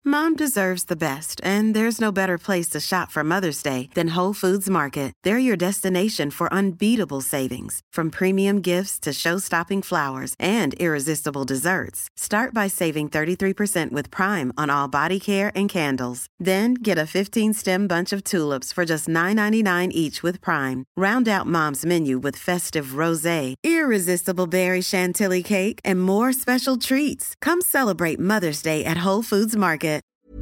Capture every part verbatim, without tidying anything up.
Mom deserves the best, and there's no better place to shop for Mother's Day than Whole Foods Market. They're your destination for unbeatable savings, from premium gifts to show-stopping flowers and irresistible desserts. Start by saving thirty-three percent with Prime on all body care and candles. Then get a fifteen-stem bunch of tulips for just nine ninety-nine each with Prime. Round out Mom's menu with festive rosé, irresistible berry chantilly cake, and more special treats. Come celebrate Mother's Day at Whole Foods Market.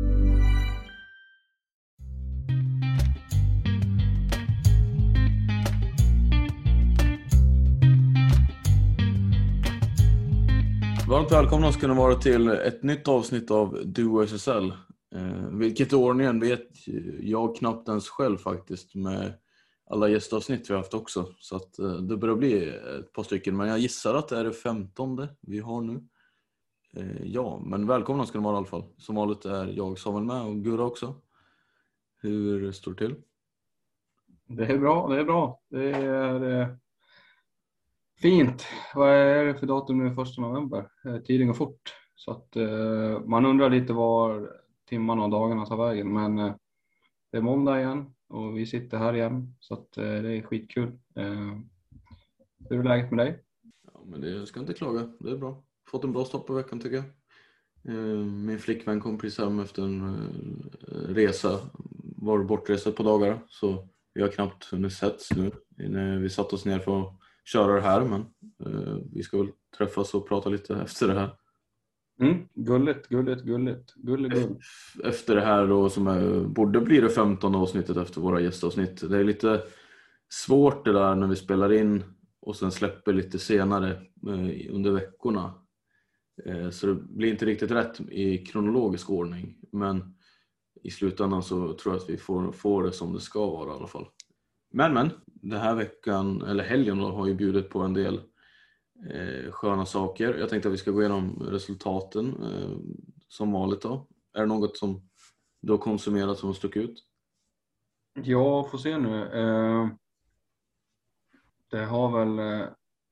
Varmt välkomna ska ni vara till ett nytt avsnitt av Duo S S L. Eh, vilket ordningen vet jag knappt ens själv faktiskt, med alla gästavsnitt vi har haft också. Så att eh, det börjar bli ett par stycken, men jag gissar att det är det femtonde vi har nu. Eh, ja, men välkomna ska ni vara i alla fall. Som vanligt är jag Samuel med och Gurra också. Hur står det till? Det är bra, det är bra. Det är... Eh... Fint. Vad är det för datum nu? Första november. Tiden går fort. Så att eh, man undrar lite var timmarna och dagarna tar vägen. Men eh, det är måndag igen och vi sitter här igen. Så att eh, det är skitkul. Eh, hur är läget med dig? Ja, men det, jag ska inte klaga. Det är bra. Fått en bra stopp på veckan tycker jag. Eh, min flickvän kom precis hem efter en eh, resa. Var bortresa på dagar. Så vi har knappt hunnit setts nu. När vi satt oss ner för att köra det här, men uh, vi ska väl träffas och prata lite efter det här. Mm, gulligt, gulligt, gulligt. Gullig, gull. Efter det här då, som är, borde bli det femtonde avsnittet efter våra gästavsnitt. Det är lite svårt det där när vi spelar in och sen släpper lite senare uh, under veckorna. Uh, så det blir inte riktigt rätt i kronologisk ordning, men i slutändan så tror jag att vi får, får det som det ska vara i alla fall. Men men, den här veckan, eller helgen då, har ju bjudit på en del eh, sköna saker. Jag tänkte att vi ska gå igenom resultaten eh, som vanligt då. Är det något som du har konsumerat som har stuckit ut? Ja, får se nu. Eh, det har väl... Eh,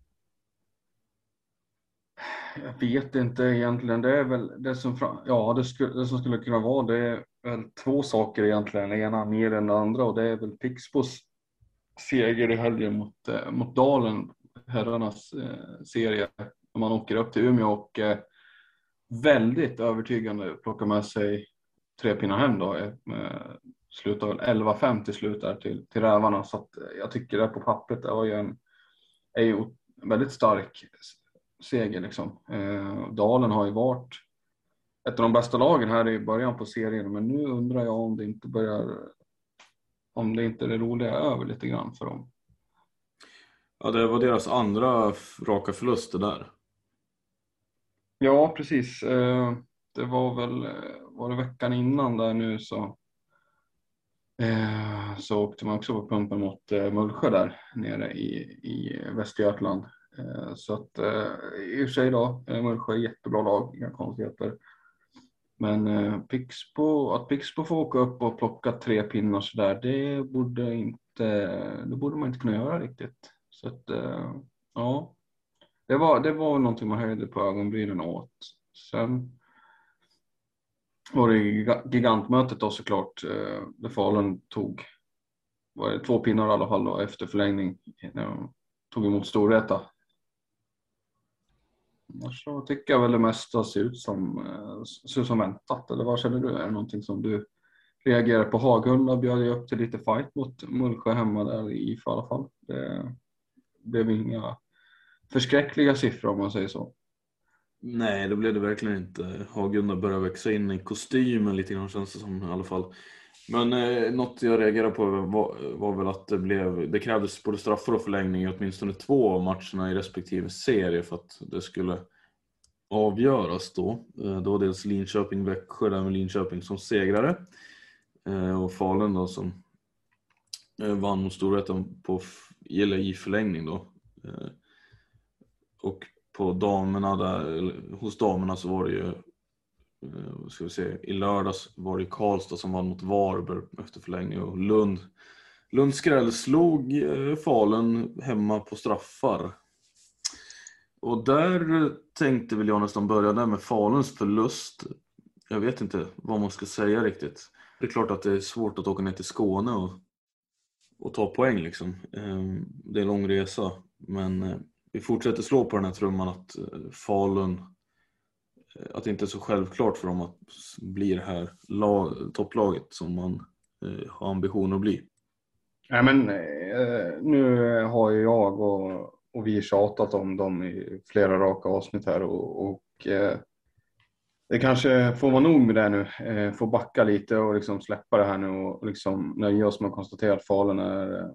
jag vet inte egentligen. Det är väl det som, ja, det, skulle, det som skulle kunna vara. Det är väl två saker egentligen. Det ena mer än det andra. Och det är väl Pixbos seger i helgen mot, eh, mot Dalen, herrarnas eh, serie. Man åker upp till Umeå och eh, väldigt övertygande plockar med sig tre pinnar hem då. Eh, slutar väl elva fem till slut där till, till rävarna. Så att, eh, jag tycker det på pappret är ju en, är ju väldigt stark seger liksom. Eh, Dalen har ju varit ett av de bästa lagen här i början på serien, men nu undrar jag om det inte börjar om det inte är det roliga över lite grann för dem. Ja, det var deras andra raka förluster där. Ja, precis. Eh, det var väl var det veckan innan där nu så eh, så åkte man också på pumpen mot eh, Mullsjö där nere i, i Västergötland. Eh, så att eh, i och för sig då, eh, Mullsjö är jättebra lag, inga konstigheter. Men eh, Pixbo, att Pixbo får åka upp och plocka tre pinnar så där, det borde inte, det borde man inte kunna göra riktigt. Så att eh, ja, det var det var någonting man höjde på ögonbrynen åt. Sen var det gigantmötet då såklart, eh, där Falun tog var det två pinnar i alla fall då, efter förlängning. Eh, tog emot Storvreta. Så tycker jag väl det mesta ser ut som, ser ut som väntat. Eller vad känner du? Är det någonting som du reagerar på? Hagunda bjöd ju upp till lite fight mot Mullsjö hemma där i för alla fall. Det blev inga förskräckliga siffror om man säger så. Nej, det blev det verkligen inte. Hagunda började växa in i kostymen lite grann, känns det som i alla fall. Men eh, något jag reagerade på var, var väl att det blev det krävdes både straffar och förlängning i åtminstone två av matcherna i respektive serie för att det skulle avgöras då. Eh, då var dels Linköping-Växjö där med Linköping som segrare. Eh, och Falun då som eh, vann mot Storvreta på eller i förlängning då. Eh, och på damerna där, hos damerna så var det ju ska vi se, i lördags var det Karlstad som vann mot Varberg efter förlängning och Lund Lund skräll slog Falun hemma på straffar. Och där tänkte väl jag nästan börja där med Faluns förlust. jag vet inte vad man ska säga riktigt. Det är klart att det är svårt att åka ner till Skåne och, och ta poäng liksom. Det är en lång resa, men vi fortsätter slå på den här trumman att Falun, att det inte är så självklart för dem att bli det här lag, topplaget som man har ambition att bli. Nej, men nu har ju jag och, och vi tjatat om dem i flera raka avsnitt här och, och det kanske får vara nog med det nu. Eh, få backa lite och liksom släppa det här nu och liksom nöja oss med att konstatera att Falun är,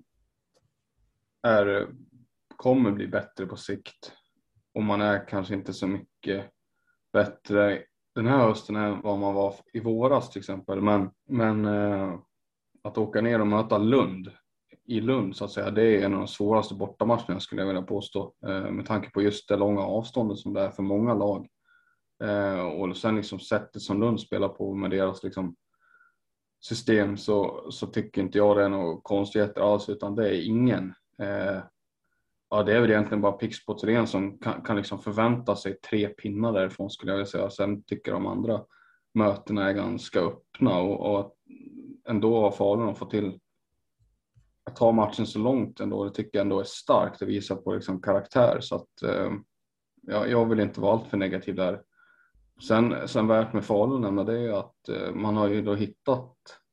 är, kommer bli bättre på sikt. Och man är kanske inte så mycket bättre den här hösten än vad man var i våras till exempel. Men, men eh, att åka ner och möta Lund i Lund så att säga, det är en av de svåraste bortamatcherna skulle jag vilja påstå. Eh, med tanke på just det långa avståndet som det är för många lag. Eh, och sen liksom sättet som Lund spelar på med deras liksom system så, så tycker inte jag det är något konstigheter alls, utan det är ingen eh, ja, det är väl egentligen bara Pixbo Thorén som kan, kan liksom förvänta sig tre pinnar därifrån skulle jag vilja säga. Sen tycker de andra mötena är ganska öppna och, och ändå har Falun fått till att ta matchen så långt ändå, det tycker jag ändå är starkt att visa på liksom karaktär, så att eh, ja, jag vill inte vara allt för negativ där. Sen, sen värt med Falun det är att eh, man har ju då hittat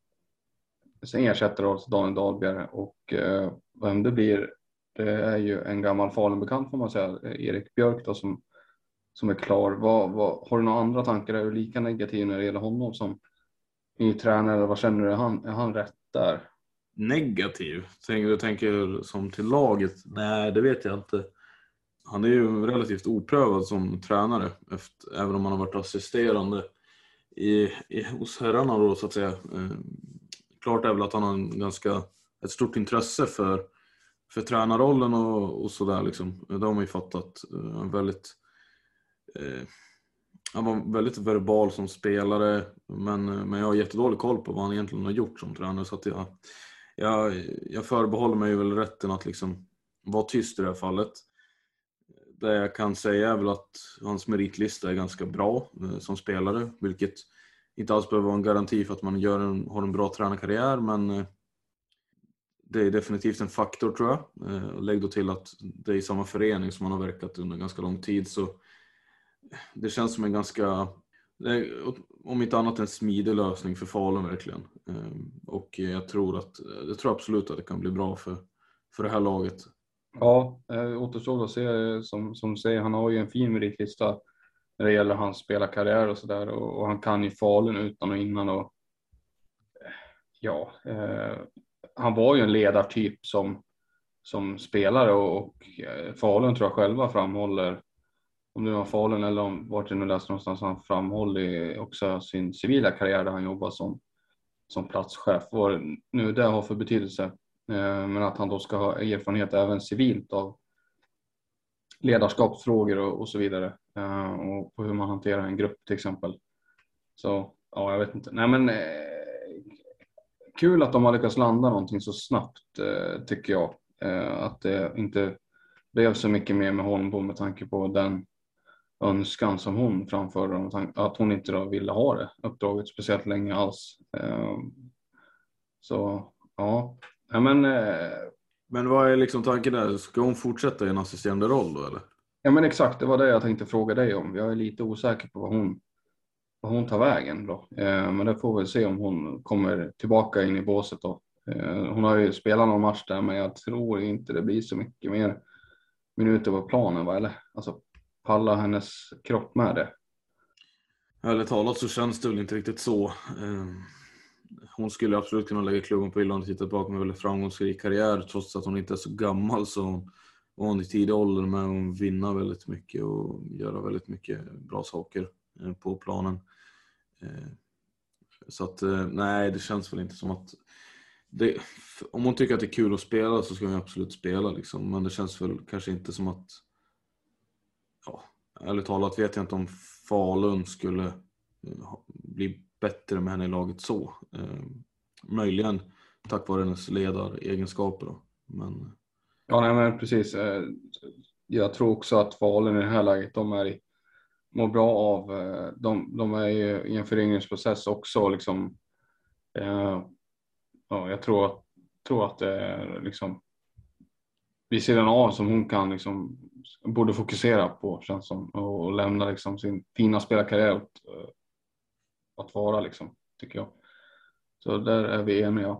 en ersättare till Daniel Dahlberg och eh, vem det blir, det är ju en gammal Falun-bekant får man säga, Erik Björk då, som, som är klar. Vad, vad, har du några andra tankar? Är du lika negativ när det gäller honom som ny tränare, eller vad känner du? Är han, är han rätt där? Negativ? Tänker du tänker som till laget? Nej, det vet jag inte. Han är ju relativt oprövad som tränare, efter, även om han har varit assisterande i, i, hos herrarna då, så att säga. Eh, klart är väl att han har en ganska, ett stort intresse för, för tränarrollen och, och sådär liksom. Det har man ju fattat. Eh, väldigt, eh, han var väldigt verbal som spelare, men, men jag har jättedålig koll på vad han egentligen har gjort som tränare, så att jag, jag, jag förbehåller mig väl rätten att liksom vara tyst i det här fallet. Det jag kan säga är väl att hans meritlista är ganska bra eh, som spelare, vilket inte alls behöver vara en garanti för att man gör en, har en bra tränarkarriär, men eh, det är definitivt en faktor tror jag. Eh, lägg då till att det är i samma förening som man har verkat under ganska lång tid, så det känns som en ganska, om inte annat, en smidig lösning för Falun verkligen. Eh, och jag tror att, jag tror absolut att det kan bli bra för, för det här laget. Ja, eh, återstår att se, som, som du säger, han har ju en fin meritlista när det gäller hans spelarkarriär och sådär, och, och han kan ju Falun utan och innan och ja, eh, han var ju en ledartyp som, som spelare och, och Falun tror jag själva framhåller, om det var Falun eller om vart jag nu läste någonstans, han framhåller också sin civila karriär där han jobbar som, som platschef, och nu det har för betydelse. Men att han då ska ha erfarenhet även civilt av ledarskapsfrågor och, och så vidare. Och på hur man hanterar en grupp till exempel. Så ja, jag vet inte. Nej men eh, kul att de har lyckats landa någonting så snabbt eh, tycker jag. Eh, att det inte blev så mycket mer med Holmbom med tanke på den önskan som hon framförde. Att hon inte då ville ha det uppdraget speciellt länge alls. Eh, så ja. Ja, men, eh, men vad är liksom tanken där? Ska hon fortsätta i en assisterande roll då eller? Ja men exakt, det var det jag tänkte fråga dig om. Jag är lite osäker på vad hon, vad hon tar vägen då. Eh, men det får vi se om hon kommer tillbaka in i båset då. Eh, hon har ju spelat någon match där, men jag tror inte det blir så mycket mer minuter på planen, va? Eller? Alltså, pallar hennes kropp med det? Ärligt talat så känns det väl inte riktigt så. Eh... Hon skulle absolut kunna lägga klubben på hyllan och titta tillbaka med väldigt framgångsrik karriär, trots att hon inte är så gammal, så hon, hon i tidig ålder med hon vinner väldigt mycket och göra väldigt mycket bra saker på planen. Så att nej, det känns väl inte som att det, om hon tycker att det är kul att spela så ska hon absolut spela liksom, men det känns väl kanske inte som att, ja, ärligt talat vet jag inte om Falun skulle bli bättre med henne i laget så. Eh, möjligen tack vare hennes ledaregenskaper då. Men... Ja, nej men precis. Jag tror också att Falun i det här läget, de är i, mår bra av. De, de är ju i en föryngringsprocess också liksom. Eh, ja, jag tror att, tror att det är liksom vid sidan av som hon kan liksom borde fokusera på, känns som, och, och lämna liksom sin fina spelarkarriär åt, att vara liksom, tycker jag. Så där är vi eniga.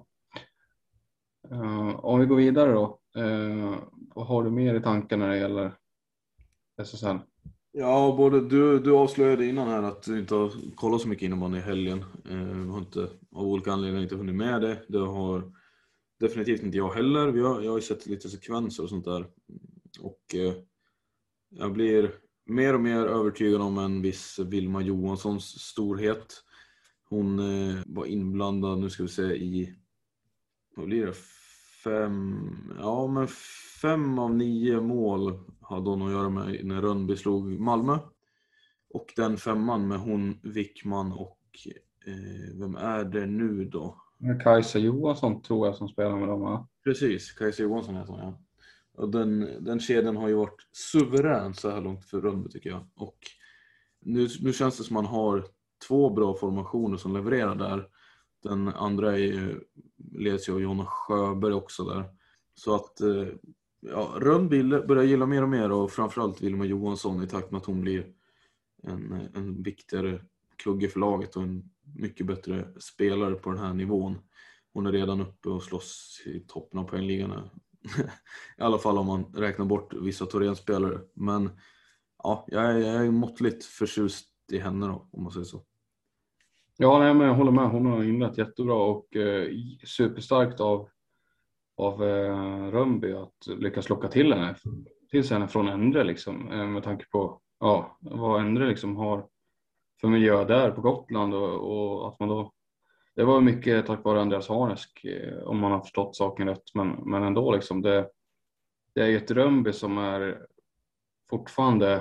Uh, om vi går vidare då, uh, vad har du mer i tanken när det gäller S S L? Ja, både du, du avslöjade innan här att du inte har kollat så mycket innan i helgen. Uh, har inte, av olika anledningar inte hunnit med det. Det har definitivt inte jag heller. Vi har, jag har ju sett lite sekvenser och sånt där. Och uh, jag blir mer och mer övertygad om en viss Vilma Johanssons storhet. Hon uh, var inblandad, nu ska vi se, i... Vad blir det? Fem, ja, men fem av nio mål hade hon att göra med när Rönnby slog Malmö. Och den femman med hon, Wickman och eh, vem är det nu då? Kajsa Johansson tror jag som spelar med dem, va? Precis, Kajsa Johansson heter hon, ja. Och den, den kedjan har ju varit suverän så här långt för Rönnby, tycker jag. Och nu, nu känns det som man har två bra formationer som levererar där. Den andra är ju, leds ju av Jonna Sjöberg också där. Så att ja, Rönnby börjar gilla mer och mer, och framförallt Vilma Johansson i takt med att hon blir en, en viktigare klugge för laget och en mycket bättre spelare på den här nivån. Hon är redan uppe och slåss i toppen av poängligan. I alla fall om man räknar bort vissa Torén-spelare. Men ja, jag är, jag är måttligt förtjust i henne då, om man säger så. Ja, nej, men jag håller med. Hon har inlett jättebra och eh, superstarkt av, av eh, Rönnby att lyckas locka till henne, till henne från Endre liksom, eh, med tanke på ja, vad Endre liksom har för miljö där på Gotland, och, och att man då, det var mycket tack vare Andreas Harnesk, eh, om man har förstått saken rätt, men, men ändå liksom, det, det är ju ett Rönnby som är fortfarande.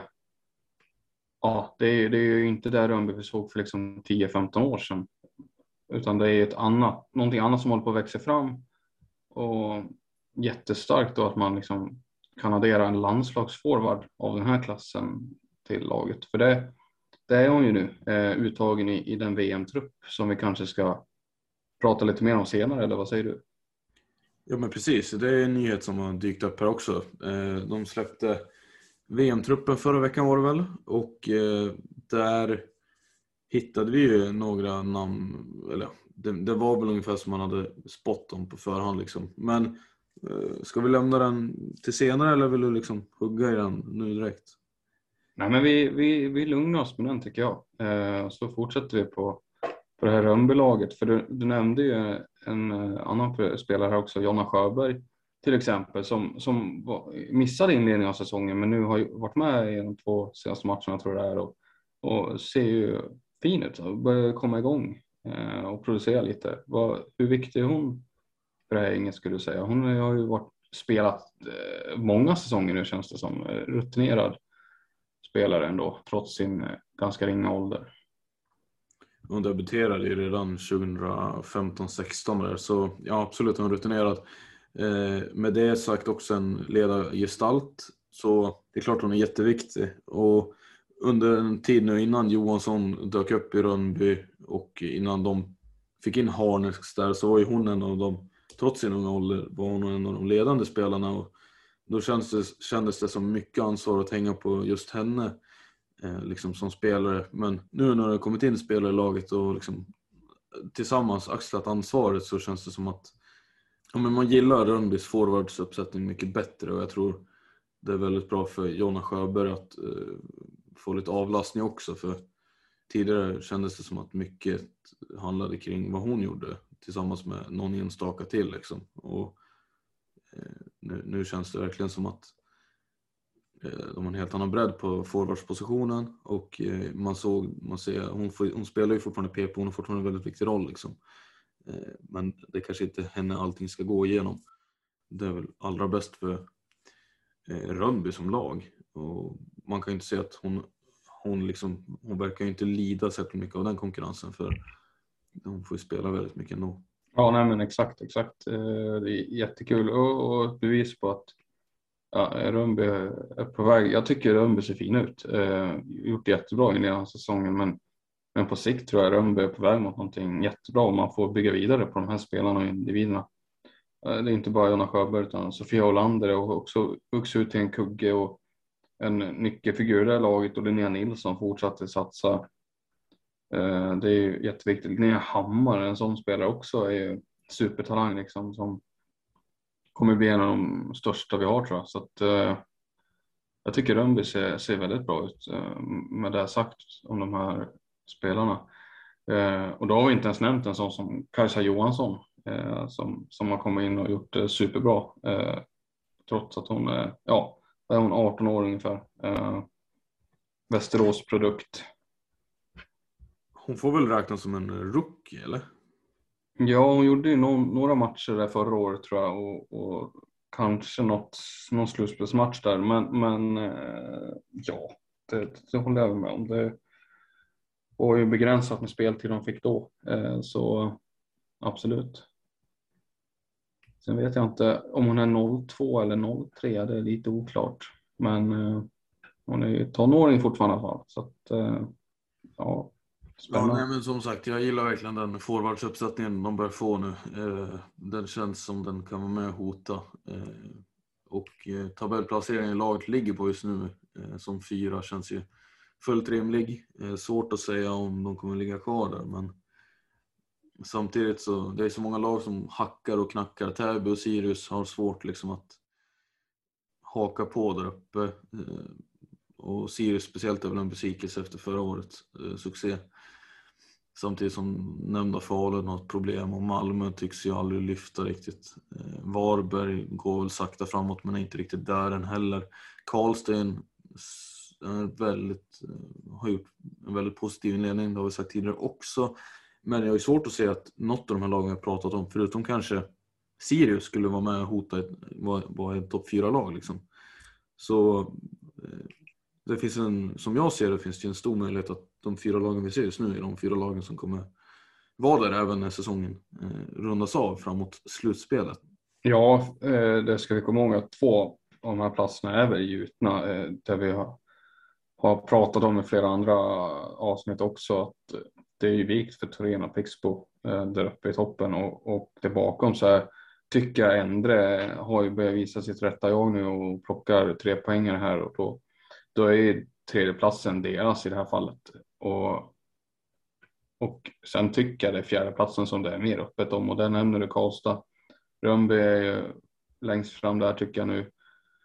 Ja, det är, det är ju inte där Rönnby vi såg för liksom tio femton år sedan. Utan det är ett annat, någonting annat som håller på att växa fram. Och jättestarkt då att man liksom kan addera en landslagsforward av den här klassen till laget. För det, det är hon ju nu, eh, uttagen i, i den V M-trupp som vi kanske ska prata lite mer om senare, eller vad säger du? Ja, men precis. Det är en nyhet som har dykt upp här också. Eh, de släppte V M-truppen förra veckan var det väl, och eh, där hittade vi ju några namn, eller det, det var väl ungefär som man hade spott om på förhand liksom. Men eh, ska vi lämna den till senare, eller vill du liksom hugga i den nu direkt? Nej, men vi, vi, vi lugnar oss med den, tycker jag. Eh, så fortsätter vi på, på det här Rönnby-laget. För du, du nämnde ju en, en annan spelare här också, Jonna Sjöberg till exempel, som, som var, missade inledningen av säsongen, men nu har ju varit med i de två senaste matcherna, tror jag det är, och, och ser ju fin ut och börjar komma igång eh, och producera lite. Vad, hur viktig är hon för det här inget, skulle du säga? Hon har ju varit, spelat eh, många säsonger nu, känns det som, rutinerad spelare ändå, trots sin eh, ganska ringa ålder. Hon debuterade ju redan tjugohundrafemton sexton där, så ja, absolut, hon är rutinerad. Eh, med det sagt också en ledargestalt, så det är klart hon är jätteviktig. Och under en tid nu innan Johansson dök upp i Rönnby och innan de fick in Harnesk där, så var ju hon en av dem, trots sin unga ålder, var hon en av de ledande spelarna. Och då kändes det, kändes det som mycket ansvar att hänga på just henne eh, liksom som spelare. Men nu när det har kommit in spelare i laget och liksom tillsammans axlat ansvaret, så känns det som att ja, men man gillar Rönnbys forwardsuppsättning mycket bättre, och jag tror det är väldigt bra för Jonna Sjöberg att eh, få lite avlastning också, för tidigare kändes det som att mycket handlade kring vad hon gjorde tillsammans med någon enstaka till liksom. Och eh, nu, nu känns det verkligen som att eh, de har en helt annan bredd på forwardspositionen, och eh, man såg, man ser, hon, får, hon spelar ju fortfarande P P, hon har fortfarande en väldigt viktig roll liksom. eh, men det kanske inte henne allting ska gå igenom. Det är väl allra bäst för eh, Rönnby som lag, och man kan ju inte säga att hon Hon, liksom, hon verkar ju inte lida särskilt mycket av den konkurrensen, för hon får ju spela väldigt mycket ändå. Ja, nej, men exakt, exakt. Det är jättekul och, och bevis på att Ja, Rönnby är på väg. Jag tycker Rönnby ser fin ut. Eh, gjort jättebra i den säsongen, men, men på sikt tror jag Rönnby är på väg mot någonting jättebra om man får bygga vidare på de här spelarna och individerna. Eh, det är inte bara Jonna Sjöberg utan Sofia Olander och också vuxit ut till en kugge och en nyckelfigur i det här laget, och Linnea Nilsson fortsatte satsa. Eh, det är ju jätteviktigt. Linnea Hammar, en sån spelare också, är ju supertalang liksom, som kommer bli en av de största vi har tror jag. Så att, eh, jag tycker Rönnby ser, ser väldigt bra ut eh, med det sagt om de här spelarna. Eh, och då har vi inte ens nämnt en sån som Kajsa Johansson eh, som, som har kommit in och gjort det superbra. Eh, trots att hon är, ja, är hon arton år ungefär. Eh, Västerås produkt. Hon får väl räknas som en rookie, eller? Ja, hon gjorde ju no- några matcher där förra året tror jag, och, och kanske något, någon slutspelsmatch där, men, men eh, ja, det, det håller jag med om. Det var ju begränsat med speltid de fick då, eh, så absolut. Sen vet jag inte om hon är noll två eller noll tre, det är lite oklart, men eh, hon är ju tonåring fortfarande i alla fall, så att eh, ja. Ja, nej, men som sagt, jag gillar verkligen den forwardsuppsättningen de bör få nu. Eh, den känns som den kan vara med och hota. Eh, och eh, tabellplaceringen i laget ligger på just nu eh, som fyra känns ju fullt rimlig. Eh, svårt att säga om de kommer ligga kvar där, men samtidigt så det är så många lag som hackar och knackar. Täby och Sirius har svårt liksom att haka på där uppe. Eh, och Sirius speciellt är väl en besvikelse efter förra årets eh, succé. Samtidigt som nämnda Falun har ett problem, och Malmö tycks ju aldrig lyfta riktigt. Eh, Varberg går väl sakta framåt men är inte riktigt där än heller. Karlsten är väldigt, eh, har gjort en väldigt positiv inledning, det har vi sagt tidigare också. Men jag är svårt att se att något av de här lagen jag pratat om, förutom kanske Sirius, skulle vara med och hota ett, vara, vara ett topp fyra lag liksom. Så eh, det finns en, som jag ser det finns det en stor möjlighet att de fyra lagen vi ser just nu är de fyra lagen som kommer vara där även när säsongen eh, rundas av framåt slutspelet. Ja, eh, det ska vi komma ihåg att två av de här platserna är väl gjutna, eh, där vi har, har pratat om i flera andra avsnitt också, att det är ju vikt för Torén och Pixbo eh, där uppe i toppen, och, och där bakom så här, tycker jag Endre har ju börjat visa sitt rätta jag nu och plockar tre poänger här, och då, då är ju tredjeplatsen deras i det här fallet. Och, och sen tycker jag det är fjärdeplatsen som det är mer öppet om, och där nämner du Karlstad. Rönnby är ju längst fram där tycker jag nu.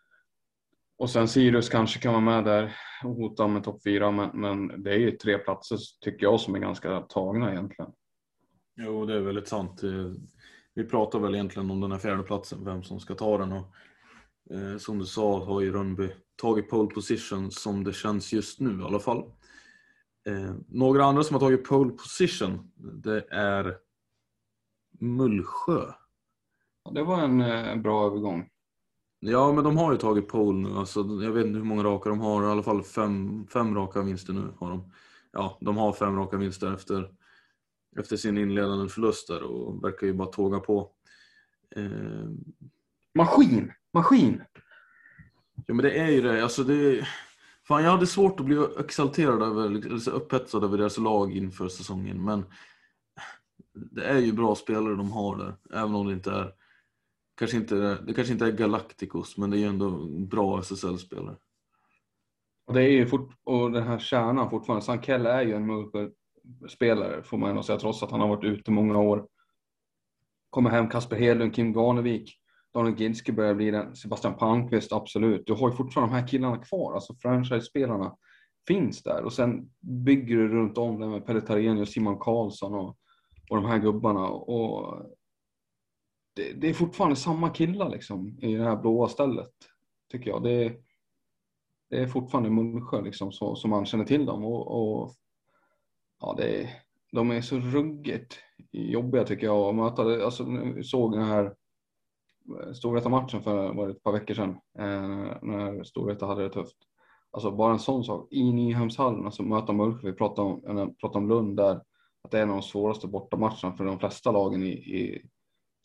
Och sen Sirius kanske kan vara med där och hota med topp fyra, men, men det är ju tre platser tycker jag som är ganska tagna egentligen. Jo, det är väldigt sant. Vi pratar väl egentligen om den här fjärde platsen, vem som ska ta den, och eh, som du sa har ju Rönnby tagit pole position som det känns just nu i alla fall. Eh, några andra som har tagit pole position, det är Mullsjö. Det var en eh, bra övergång. Ja, men de har ju tagit pole nu. Alltså, jag vet inte hur många raka de har. I alla fall fem, fem raka vinster nu har de. Ja, de har fem raka vinster efter, efter sin inledande förlust där, och verkar ju bara tåga på. Eh... Maskin! Maskin! Ja, men det är ju det. Alltså det... Fan, jag hade svårt att bli exalterad över, eller så upphetsad över deras lag inför säsongen. Men det är ju bra spelare de har där. Även om det inte är... Kanske inte, det kanske inte är Galacticos, men det är ju ändå bra S S L-spelare. Och det är ju fort, och den här kärnan fortfarande. Sankell är ju en spelare får man ändå säga, trots att han har varit ute många år. Kommer hem Kasper Hedlund, Kim Garnevik, Daniel Gidske börjar bli den, Sebastian Palmqvist, absolut. Du har ju fortfarande de här killarna kvar, alltså franchise-spelarna finns där. Och sen bygger du runt om det med Pelle Tarén och Simon Karlsson och, och de här gubbarna. Och det, det är fortfarande samma killar liksom i det här blåa stället, tycker jag. Det är, det är fortfarande Mullsjö liksom, så, som man känner till dem. Och, och ja, det är, de är så ruggigt jobbiga tycker jag att möta. Alltså, nu såg den här Storvreta-matchen för var det ett par veckor sedan eh, när Storvreta hade det tufft. Alltså bara en sån sak i Nyhemshallen, alltså möta Mullsjö. Vi pratade om, pratade om Lund där, att det är en av de svåraste bortamatcherna för de flesta lagen i, i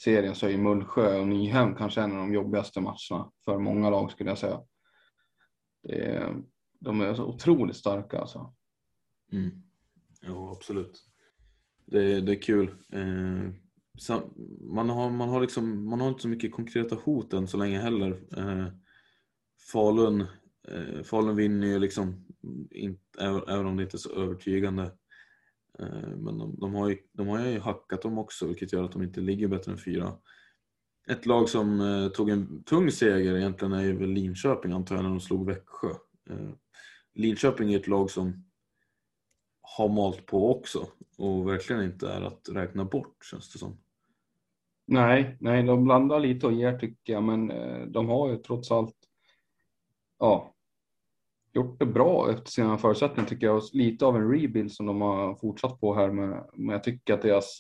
serien så är Mullsjö och Nyhem kanske en av de jobbigaste matcherna för många lag skulle jag säga. Det är, de är så otroligt starka alltså. Mm. Ja, absolut. Det, det är kul. Eh, så, man, har, man, har liksom, man har inte så mycket konkreta hot än så länge heller. Eh, Falun, eh, Falun vinner ju liksom, in, även om det inte är så övertygande. Eh, men de, de, har ju, de har ju hackat dem också, vilket gör att de inte ligger bättre än fyra. Ett lag som eh, tog en tung seger egentligen är ju väl Linköping, antar jag, när de slog Växjö. Eh, Linköping är ett lag som har malt på också och verkligen inte är att räkna bort, känns det som. Nej, nej, de blandar lite och ger tycker jag, men eh, de har ju trots allt ja, gjort det bra efter sina förutsättningar tycker jag. Lite av en rebuild som de har fortsatt på här med, men jag tycker att deras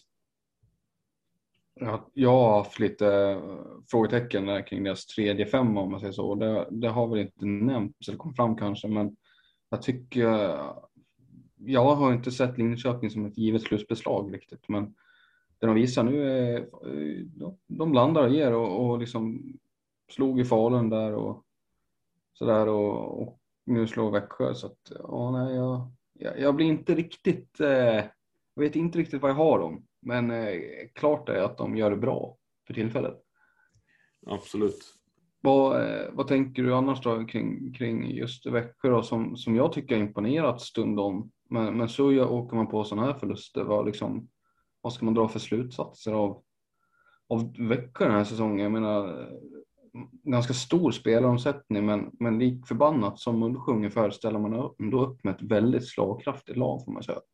jag har haft lite frågetecken där kring deras tredje fem om man säger så. Det, det har väl inte nämnts eller kommit fram kanske, men jag tycker jag har inte sett Linköping som ett givet slutbeslag riktigt, men det de visar nu är de blandar och ger och, och liksom slog i Falun där och sådär och, och nu slår Växjö så att ja, nej, jag, jag, jag blir inte riktigt eh, jag vet inte riktigt vad jag har dem, men eh, klart är att de gör det bra för tillfället. Absolut. Vad, eh, vad tänker du annars då kring, kring just Växjö då, som, som jag tycker har imponerat stundom, men, men så jag, åker man på sådana här förluster, vad, liksom, vad ska man dra för slutsatser av, av Växjö den här säsongen? Jag menar ganska stor spelaromsättning, men, men lik förbannat som Mullsjö ungefär ställer man då upp med ett väldigt slagkraftigt lag får man säga.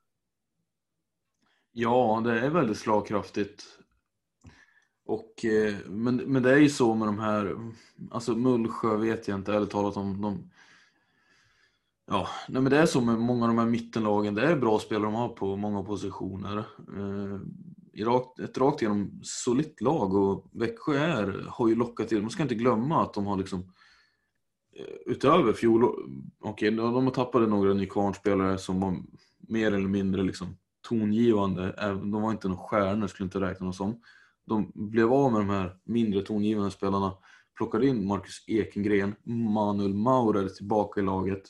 Ja, det är väldigt slagkraftigt. Och, eh, men, men det är ju så med de här, alltså Mullsjö vet jag inte ärligt talat om de, ja, nej men det är så med många av de här mittenlagen, det är bra spelare de har på många positioner. Eh, i rakt, ett rakt igenom solitt lag, och Växjö är, har ju lockat till, man ska inte glömma att de har liksom utöver fjol, okej, de har tappat några Nykvarnspelare som var mer eller mindre liksom tongivande, de var inte några stjärnor skulle inte räkna dem som. De blev av med de här mindre tongivande spelarna, plockade in Marcus Ekengren, Manuel Maurer tillbaka i laget.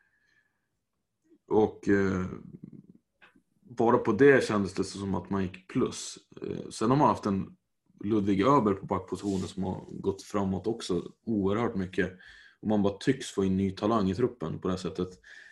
Och eh, bara på det kändes det som att man gick plus. Eh, sen har man haft en Ludvig Öber på backpositionen som har gått framåt också oerhört mycket. Och man bara tycks få in ny talang i truppen på det sättet.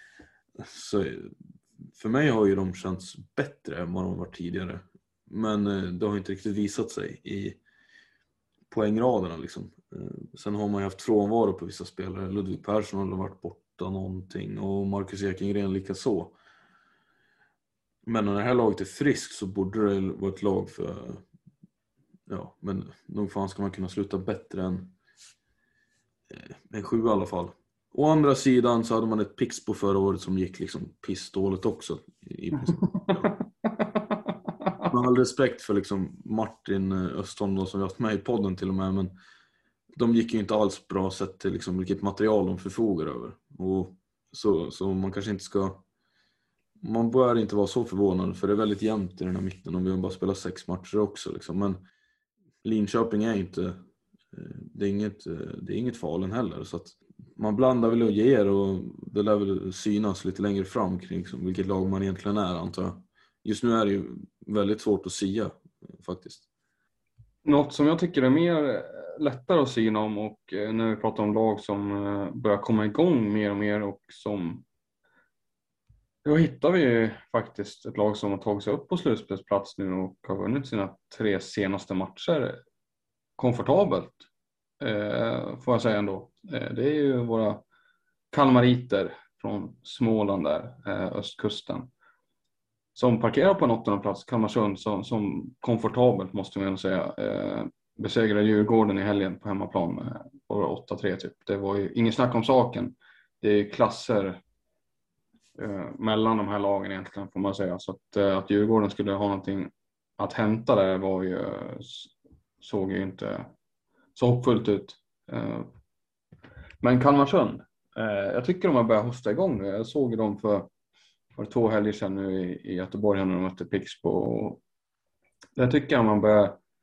Så för mig har ju de känts bättre än vad de var tidigare. Men eh, det har inte riktigt visat sig i poängraderna liksom. Eh, sen har man ju haft frånvaro på vissa spelare. Ludvig Persson har varit borta någonting och Marcus Ekengren lika så. Men när det här laget är friskt så borde det vara ett lag för, ja, men nog fan ska man kunna sluta bättre än en sju i alla fall. Å andra sidan så hade man ett Pixbo förra året som gick liksom pissdåligt också i princip. Man har all respekt för liksom Martin Östholm då, som vi haft med i podden till och med, men de gick ju inte alls bra sett till liksom vilket material de förfogar över. Och så, så man kanske inte ska, man bör inte vara så förvånad, för det är väldigt jämnt i den här mitten om vi bara spelar sex matcher också liksom. Men Linköping är inte, det är inget, det är inget Falun heller, så att man blandar väl och ger, och det lär väl synas lite längre fram kring liksom vilket lag man egentligen är, antar jag. Just nu är det ju väldigt svårt att sia faktiskt. Något som jag tycker är mer lättare att syna om, och när vi pratar om lag som börjar komma igång mer och mer, och som då hittar vi faktiskt ett lag som har tagit sig upp på slutspelsplats nu och har vunnit sina tre senaste matcher komfortabelt, eh, får jag säga ändå. Eh, det är ju våra kalmariter från Småland där, eh, östkusten, som parkerar på en åttonde plats, Kalmarsund, som, som komfortabelt måste man säga. Eh, besegrade Djurgården i helgen på hemmaplan med åtta tre typ. Det var ju ingen snack om saken. Det är klasser eh, mellan de här lagen egentligen, får man säga. Så att, eh, att Djurgården skulle ha någonting att hämta där var ju, såg ju inte så hoppfullt ut. Eh, men Kalmarsund, eh, jag tycker de har börjat hosta igång nu. Jag såg dem för För två helger sedan nu i, i Göteborg när de mötte Pixbo. Jag tycker att man börjar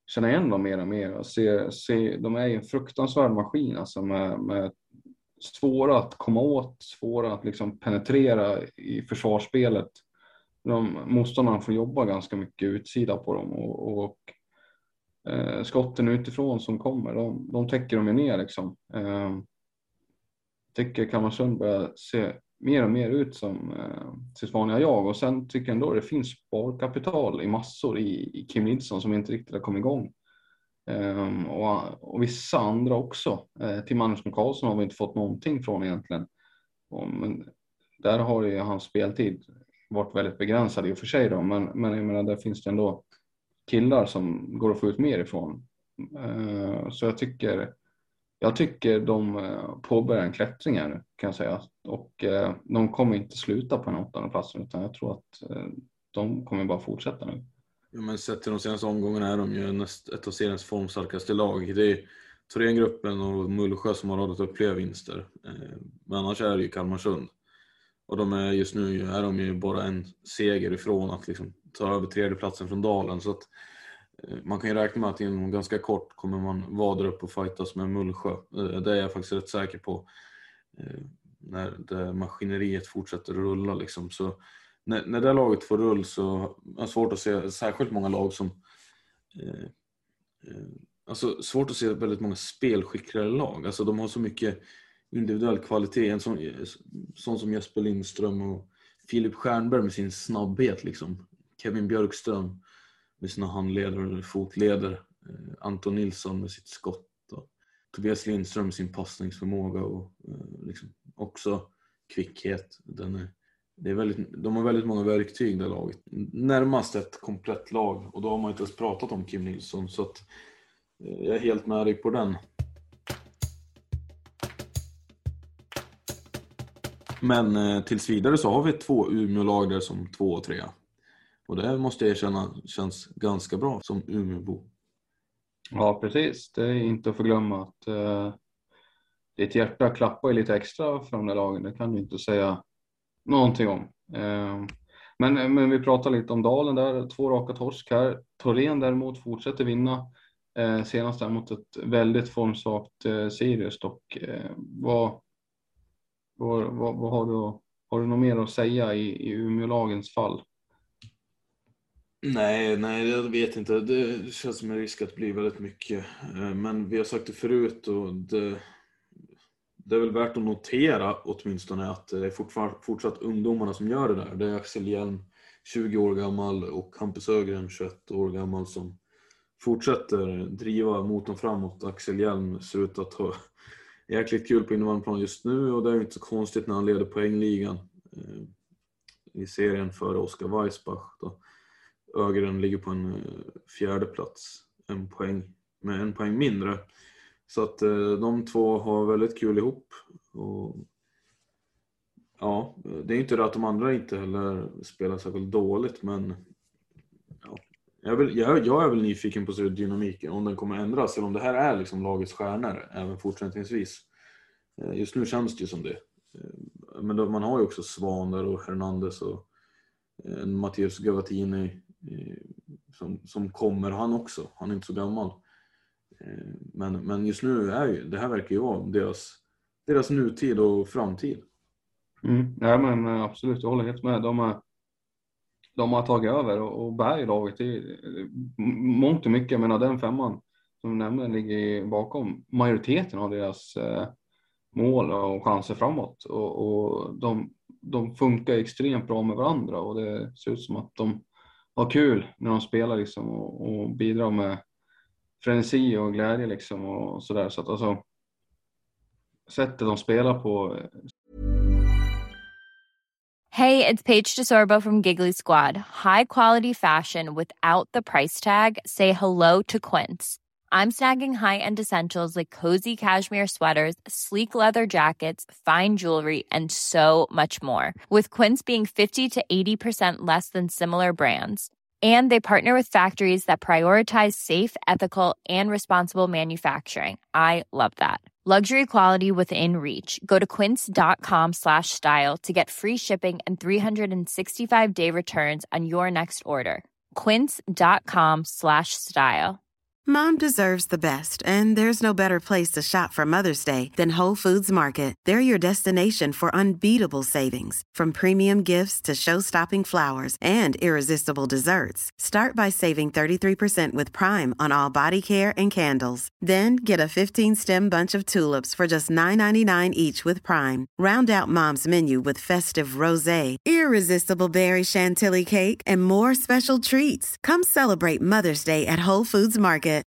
känna igen dem mer och mer och se, se de är en fruktansvärd maskin alltså med, med svåra att komma åt, svåra att liksom penetrera i försvarsspelet. De motståndarna får jobba ganska mycket utsida på dem och, och eh, skotten utifrån som kommer, de, de täcker de ju ner liksom. Eh, tycker Kalmarsund börjar se mer och mer ut som eh, sitt vanliga jag, och sen tycker jag ändå det finns sparkapital i massor i, i Kim Nilsson som inte riktigt har kommit igång. Um, och, och vissa andra också. Uh, Tim Andersson Karlsson har vi inte fått någonting från egentligen. Och, men där har ju hans speltid varit väldigt begränsad i och för sig då. Men, men jag menar, där finns det ändå killar som går att få ut mer ifrån. Uh, så jag tycker jag tycker de uh, påbörjar en klättring här nu, kan jag säga. Och uh, de kommer inte sluta på en åttonde platsen, utan jag tror att uh, de kommer bara fortsätta nu. Ja, men sett till de senaste omgångarna är de ju näst, ett av seriens formstarkaste lag. Det är Thorengruppen och Mullsjö som har radat upp fler vinster. Men annars är det ju Kalmarsund. Och de är just nu är de ju bara en seger ifrån att liksom ta över tredjeplatsen från Dalen. Så att man kan ju räkna med att inom ganska kort kommer man vara där uppe och fightas med Mullsjö. Det är jag faktiskt rätt säker på. När det maskineriet fortsätter att rulla liksom. Så När, när det laget får rull så är det svårt att se särskilt många lag som eh, eh, alltså svårt att se väldigt många spelskickligare lag. Alltså de har så mycket individuell kvalitet, en sån, sån som Jesper Lindström och Filip Stjernberg med sin snabbhet liksom. Kevin Björkström med sina handleder och fotleder, eh, Anton Nilsson med sitt skott och Tobias Lindström med sin passningsförmåga och eh, liksom också kvickhet. Den är Det är väldigt, de har väldigt många verktyg det laget. Närmast ett komplett lag. Och då har man inte ens pratat om Kim Nilsson. Så att jag är helt med dig på den. Men eh, tills vidare så har vi två Umeå-lag där som två och tre. Och det måste jag erkänna känns ganska bra som Umeåbo. Ja, precis. Det är inte att förglömma att eh, ditt hjärta klappar lite extra för de där lagen. Det kan du inte säga någonting om. Eh, men, men vi pratar lite om Dalen där. Två raka torsk här. Thorén däremot fortsätter vinna. Eh, senast däremot ett väldigt formsvagt eh, Sirius dock. Eh, vad, vad, vad, vad har du har du något mer att säga i, i Umeå-lagens fall? Nej, nej, jag vet inte. Det känns som en risk att bli väldigt mycket. Men vi har sagt det förut och det, det är väl värt att notera åtminstone att det är fortfar- fortsatt ungdomarna som gör det där. Det är Axel Hjelm, tjugo år gammal, och Hampus Ögren, tjugoett år gammal, som fortsätter driva motorn framåt. Axel Hjelm ser ut att ha jäkligt kul på innebandyplan just nu, och det är inte så konstigt när han leder poängligan i serien före Oskar Weissbach då. Ögren ligger på en fjärde plats, en poäng med en poäng mindre. Så att de två har väldigt kul ihop. Och ja, det är inte det att de andra inte heller spelar särskilt dåligt, men ja, jag, vill, jag, jag är väl nyfiken på så dynamiken, om den kommer ändras eller om det här är liksom lagets stjärnor även fortsättningsvis. Just nu känns det ju som det. Men då, man har ju också Svaner och Hernandez och en Mattias Gavatini som, som kommer han också. Han är inte så gammal. Men, men just nu är ju, det här verkar ju vara deras, deras nutid och framtid. Mm, nej men absolut, jag håller helt med. De, är, de har tagit över och, och bär i laget i mångt och mycket. Jag menar, den femman som nämnde ligger bakom majoriteten av deras eh, mål och chanser framåt. Och, och de, de funkar extremt bra med varandra, och det ser ut som att de har kul när de spelar liksom, och, och bidrar med frenesi och glädje liksom, och sådär. Så att alltså, sättet de spelar på. Hey, it's Paige DeSorbo from Giggly Squad. High quality fashion without the price tag. Say hello to Quince. I'm snagging high-end essentials like cozy cashmere sweaters, sleek leather jackets, fine jewelry, and so much more. With Quince being fifty to eighty percent less than similar brands. And they partner with factories that prioritize safe, ethical, and responsible manufacturing. I love that. Luxury quality within reach. Go to quince.com slash style to get free shipping and three sixty-five day returns on your next order. Quince.com slash style. Mom deserves the best, and there's no better place to shop for Mother's Day than Whole Foods Market. They're your destination for unbeatable savings, from premium gifts to show-stopping flowers and irresistible desserts. Start by saving thirty-three percent with Prime on all body care and candles. Then get a fifteen-stem bunch of tulips for just nine ninety-nine each with Prime. Round out Mom's menu with festive rosé, irresistible berry chantilly cake, and more special treats. Come celebrate Mother's Day at Whole Foods Market.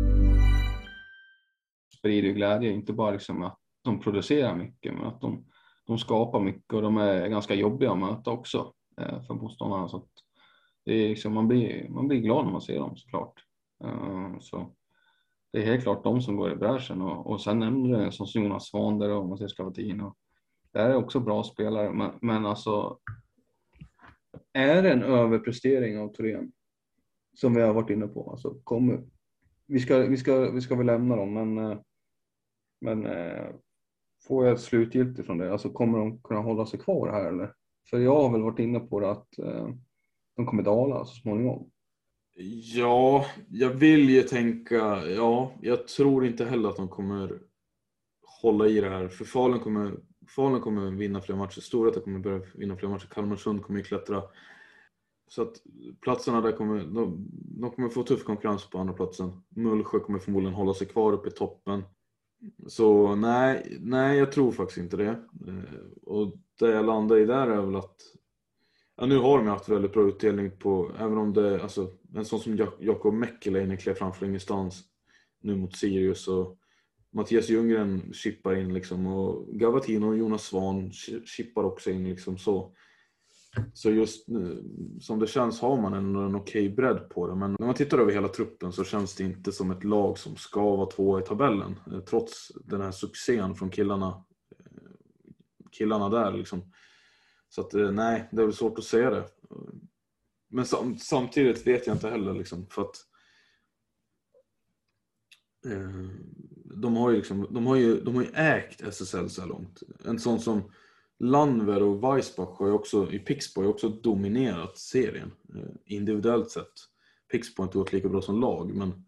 Sprider glädje, inte bara liksom att de producerar mycket, men att de, de skapar mycket, och de är ganska jobbiga att möta också eh, för motståndarna. Så att det är liksom, man, blir, man blir glad när man ser dem, såklart. Uh, så det är helt klart de som går i bräschen, och, och sen nämner det som Jonas Svan och Mattias Cavatin, och det är också bra spelare, men, men alltså är det en överprestering av Thorén som vi har varit inne på, alltså kommer vi ska vi ska vi ska väl lämna dem, men men får jag ett slutgiltigt från det, alltså kommer de kunna hålla sig kvar här, eller? För jag har väl varit inne på det att de kommer dala så småningom. Ja, jag vill ju tänka, ja, jag tror inte heller att de kommer hålla i det här, för Falun kommer Falun kommer vinna fler matcher, Storvreta kommer börja vinna fler matcher, Kalmarsund kommer ju klättra. Så att platserna där kommer, de, de kommer få tuff konkurrens på andra platsen. Mullsjö kommer förmodligen hålla sig kvar uppe i toppen. Så nej, nej jag tror faktiskt inte det. Och det jag landar i där är väl att, ja, nu har de haft väldigt bra utdelning på, även om det, alltså en sån som Jakob Mäkkeläinen klev framför ingenstans nu mot Sirius, och Mattias Ljunggren chippar in liksom, och Gavatino och Jonas Svan chippar också in liksom, så. Så just nu, som det känns, har man en, en okej bredd på det. Men när man tittar över hela truppen så känns det inte som ett lag som ska vara två i tabellen. Trots den här succén från killarna, killarna där liksom. Så att nej, det är väl svårt att se det. Men sam, samtidigt vet jag inte heller liksom, för att eh, de har ju liksom, de har ju, de har ju ägt S S L så här långt. En sån som Landver och Weissbach har ju också, i Pixbo har ju också dominerat serien individuellt sett. Pixbo har inte gått lika bra som lag, men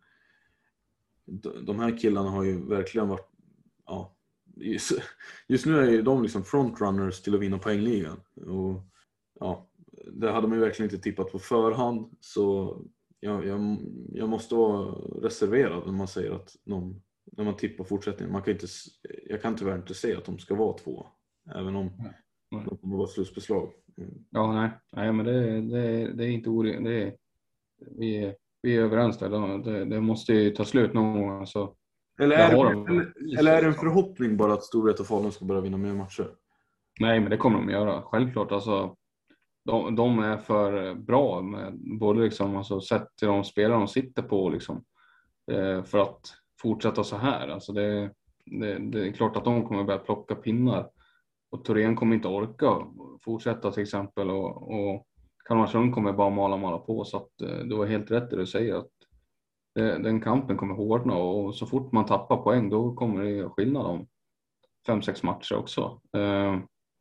de här killarna har ju verkligen varit, ja, just, just nu är ju de liksom frontrunners till att vinna poängligan, och ja, det hade man ju verkligen inte tippat på förhand, så jag, jag, jag måste vara reserverad när man säger att de, när man tippar fortsättningen, man kan inte, jag kan tyvärr inte se att de ska vara två. Även om nej. De kommer vara slutbeslag. Mm. Ja, nej. Nej, men det, det, det är inte orimligt. Det är, vi, vi är överens där. Det, det måste ju ta slut någon gång. Alltså, eller, är det, de, eller, eller är det en förhoppning bara att Storvreta och Falun ska börja vinna mer matcher? Nej, men det kommer de göra. Självklart. Alltså, de, de är för bra. Med, både liksom, alltså, sett till de spelare de sitter på. Liksom, eh, för att fortsätta så här. Alltså, det, det, det är klart att de kommer börja plocka pinnar. Och Thorén kommer inte orka fortsätta till exempel, och, och Kalmarsund kommer bara mala mala på, så att du har helt rätt det du säger, att det, den kampen kommer hårdna, och så fort man tappar poäng då kommer det skillnad om fem sex matcher också. Eh,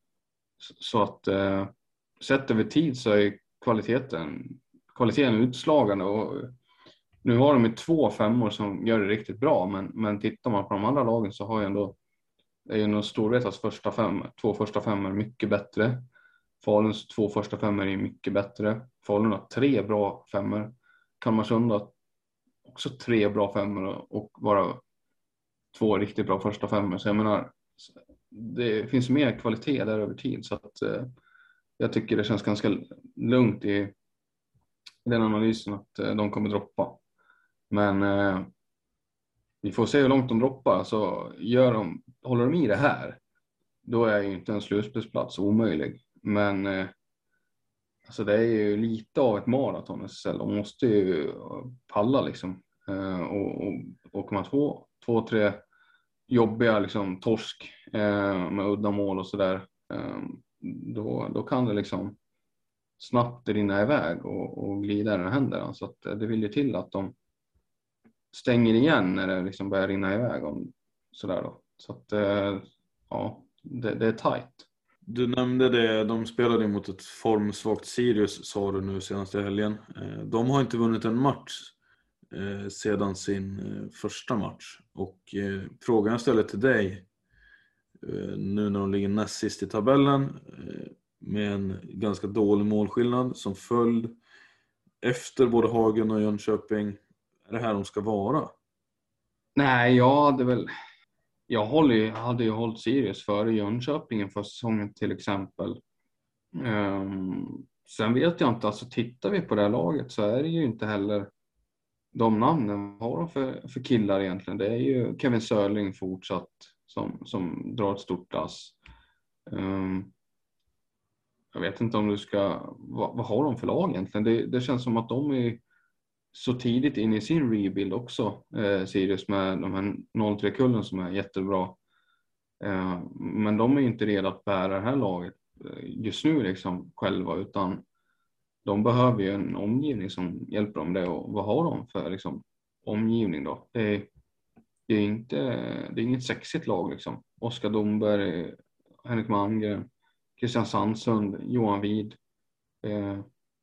så att eh, sett över tid så är kvaliteten kvaliteten utslagande, och nu har de ju två femmor som gör det riktigt bra, men, men tittar man på de andra lagen så har ju ändå, det är ju nog Storvretas första fem, två första fem är mycket bättre. Faluns två första fem är mycket bättre. Falun har tre bra femmer. Kalmarsund har också tre bra femmer och bara två riktigt bra första femmer. Så jag menar, det finns mer kvalitet där över tid, så att eh, jag tycker det känns ganska lugnt i, i den analysen att eh, de kommer droppa. Men eh, vi får se hur långt de droppar. Så gör de, håller de i det här, då är ju inte en slutspelsplats omöjlig. Men eh, alltså det är ju lite av ett maraton S S L. De måste ju palla liksom. Eh, och, och åker man två, två, tre jobbiga liksom torsk eh, med udda mål och sådär, eh, då, då kan det liksom snabbt rinna iväg och, och glida när det händer. Så att det vill ju till att de stänger igen när det liksom börjar rinna iväg om sådär då. Så att ja, det, det är tight. Du nämnde det, de spelade mot ett formsvagt Sirius, sa du nu senaste helgen. De har inte vunnit en match eh, sedan sin eh, första match. Och eh, frågan jag ställer till dig, eh, nu när de ligger näst sist i tabellen eh, med en ganska dålig målskillnad som följd efter både Hagen och Jönköping, är det här de ska vara? Nej, jag hade väl jag håller ju, hade ju hållit Sirius före Jönköping för säsongen till exempel. Um, sen vet jag inte, alltså tittar vi på det här laget så är det ju inte heller de namnen. Vad har de för, för killar egentligen? Det är ju Kevin Sörling fortsatt som, som drar ett stort lass. Um, jag vet inte om du ska, vad, vad har de för lag egentligen? Det, det känns som att de är så tidigt in i sin rebuild också, eh, Sirius, med de här noll tre-kullen som är jättebra. Eh, men de är inte redo att bära det här laget just nu liksom själva, utan de behöver ju en omgivning som hjälper dem det. Och vad har de för liksom omgivning då? Det är, det är inte det är inget sexigt lag liksom. Oskar Domberg, Henrik Malmgren, Christian Sandsund, Johan Wid, eh,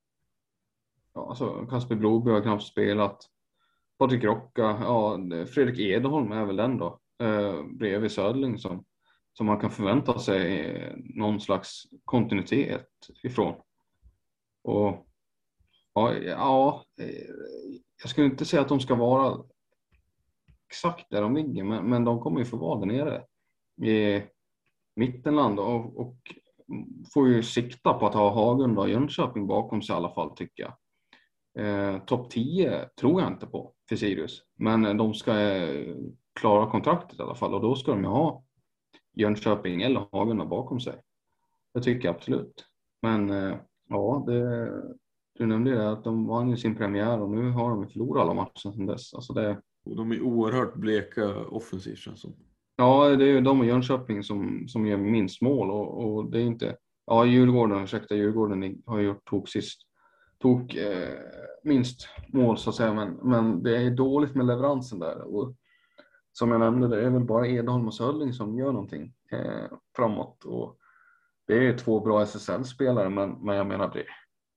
ja, alltså Kasper Broberg har knappt spelat, Patrik Rocka, ja, Fredrik Edholm är väl den då, eh, bredvid Södling som som man kan förvänta sig någon slags kontinuitet ifrån. Och ja, ja, jag skulle inte säga att de ska vara exakt där de ligger, men, men de kommer ju få vara där nere i mittenland och, och får ju sikta på att ha Hagunda och Jönköping bakom sig i alla fall, tycker jag. Eh, topp tio tror jag inte på för Sirius, men de ska eh, klara kontraktet i alla fall, och då ska de ju ha Jönköping eller Hagunda bakom sig. Det tycker jag absolut. Men eh, ja, det, du nämnde det att de vann ju sin premiär och nu har de förlorat alla matcher sedan dess. Alltså det, och de är oerhört bleka offensivt, känns som. Ja, det är ju de och Jönköping som, som gör minst mål, och, och det är inte, ja, Djurgården, ursäkta, Djurgården har gjort tog sist tog eh, minst mål så att säga, men, men det är dåligt med leveransen där, och som jag nämnde, det är väl bara Edholm och Sörling som gör någonting eh, framåt, och det är två bra S S L-spelare, men, men jag menar det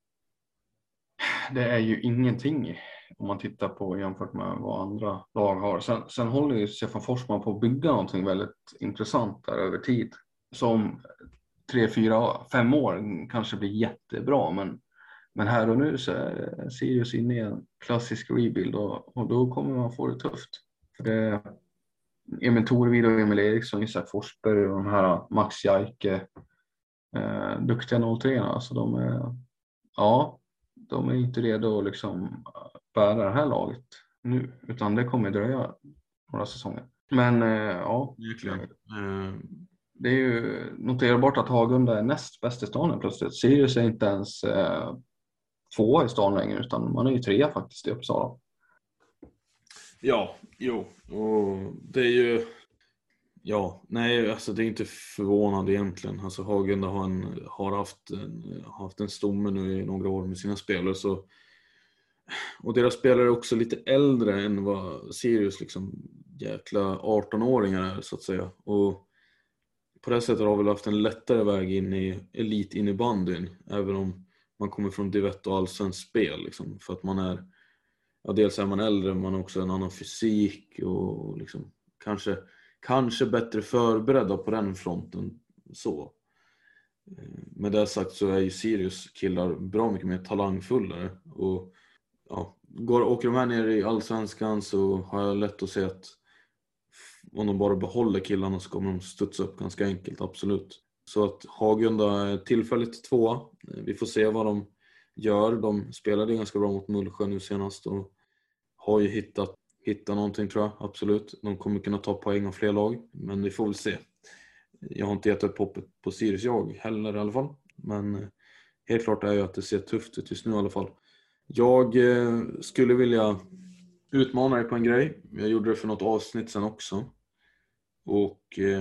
det är ju ingenting om man tittar på jämfört med vad andra lag har. Sen, sen håller ju Stefan Forsman på att bygga någonting väldigt intressant där över tid, som tre, fyra, fem år kanske blir jättebra, men, men här och nu så är Sirius inne i en klassisk rebuild, och, och då kommer man få det tufft. För det Emil Torvid och Emil Eriksson, Isak Forsberg och de här Max Jaike, eh, duktiga noll tre, alltså de är, ja, de är inte redo att liksom bära det här laget nu, utan det kommer dröja några säsonger. Men eh, ja, uh... det är ju noterbart att Hagunda är näst bäst i stan plötsligt. Sirius är inte ens eh, tvåa i stan längre, utan man är ju trea faktiskt i Uppsala. Ja, jo, och det är ju, ja, nej, alltså det är inte förvånande egentligen. Alltså Hagunda har, en, har haft en, haft en stomme nu i några år med sina spelare, så, och deras spelare är också lite äldre än vad Sirius liksom jäkla arton-åringar är, så att säga. Och på det sättet har vi haft en lättare väg in i elit in i bandyn, även om man kommer från divett och allsvenskt spel liksom, för att man är, ja, dels är man äldre, man har också en annan fysik och liksom kanske, kanske bättre förberedda på den fronten så. Med det sagt så är ju Sirius killar bra mycket mer talangfullare, och ja, går, åker de här ner i allsvenskan så har jag lätt att se att om de bara behåller killarna så kommer de studsa upp ganska enkelt, absolut. Så att Hagunda är tillfälligt tvåa. Vi får se vad de gör. De spelade ganska bra mot Mullsjö nu senast och har ju hittat, hittat någonting, tror jag, absolut. De kommer kunna ta poäng av fler lag, men vi får väl se. Jag har inte gett upp hoppet på Sirius jag heller i alla fall. Men helt klart är ju att det ser tufft ut just nu i alla fall. Jag eh, skulle vilja utmana dig på en grej. Jag gjorde det för något avsnitt sen också. Och eh,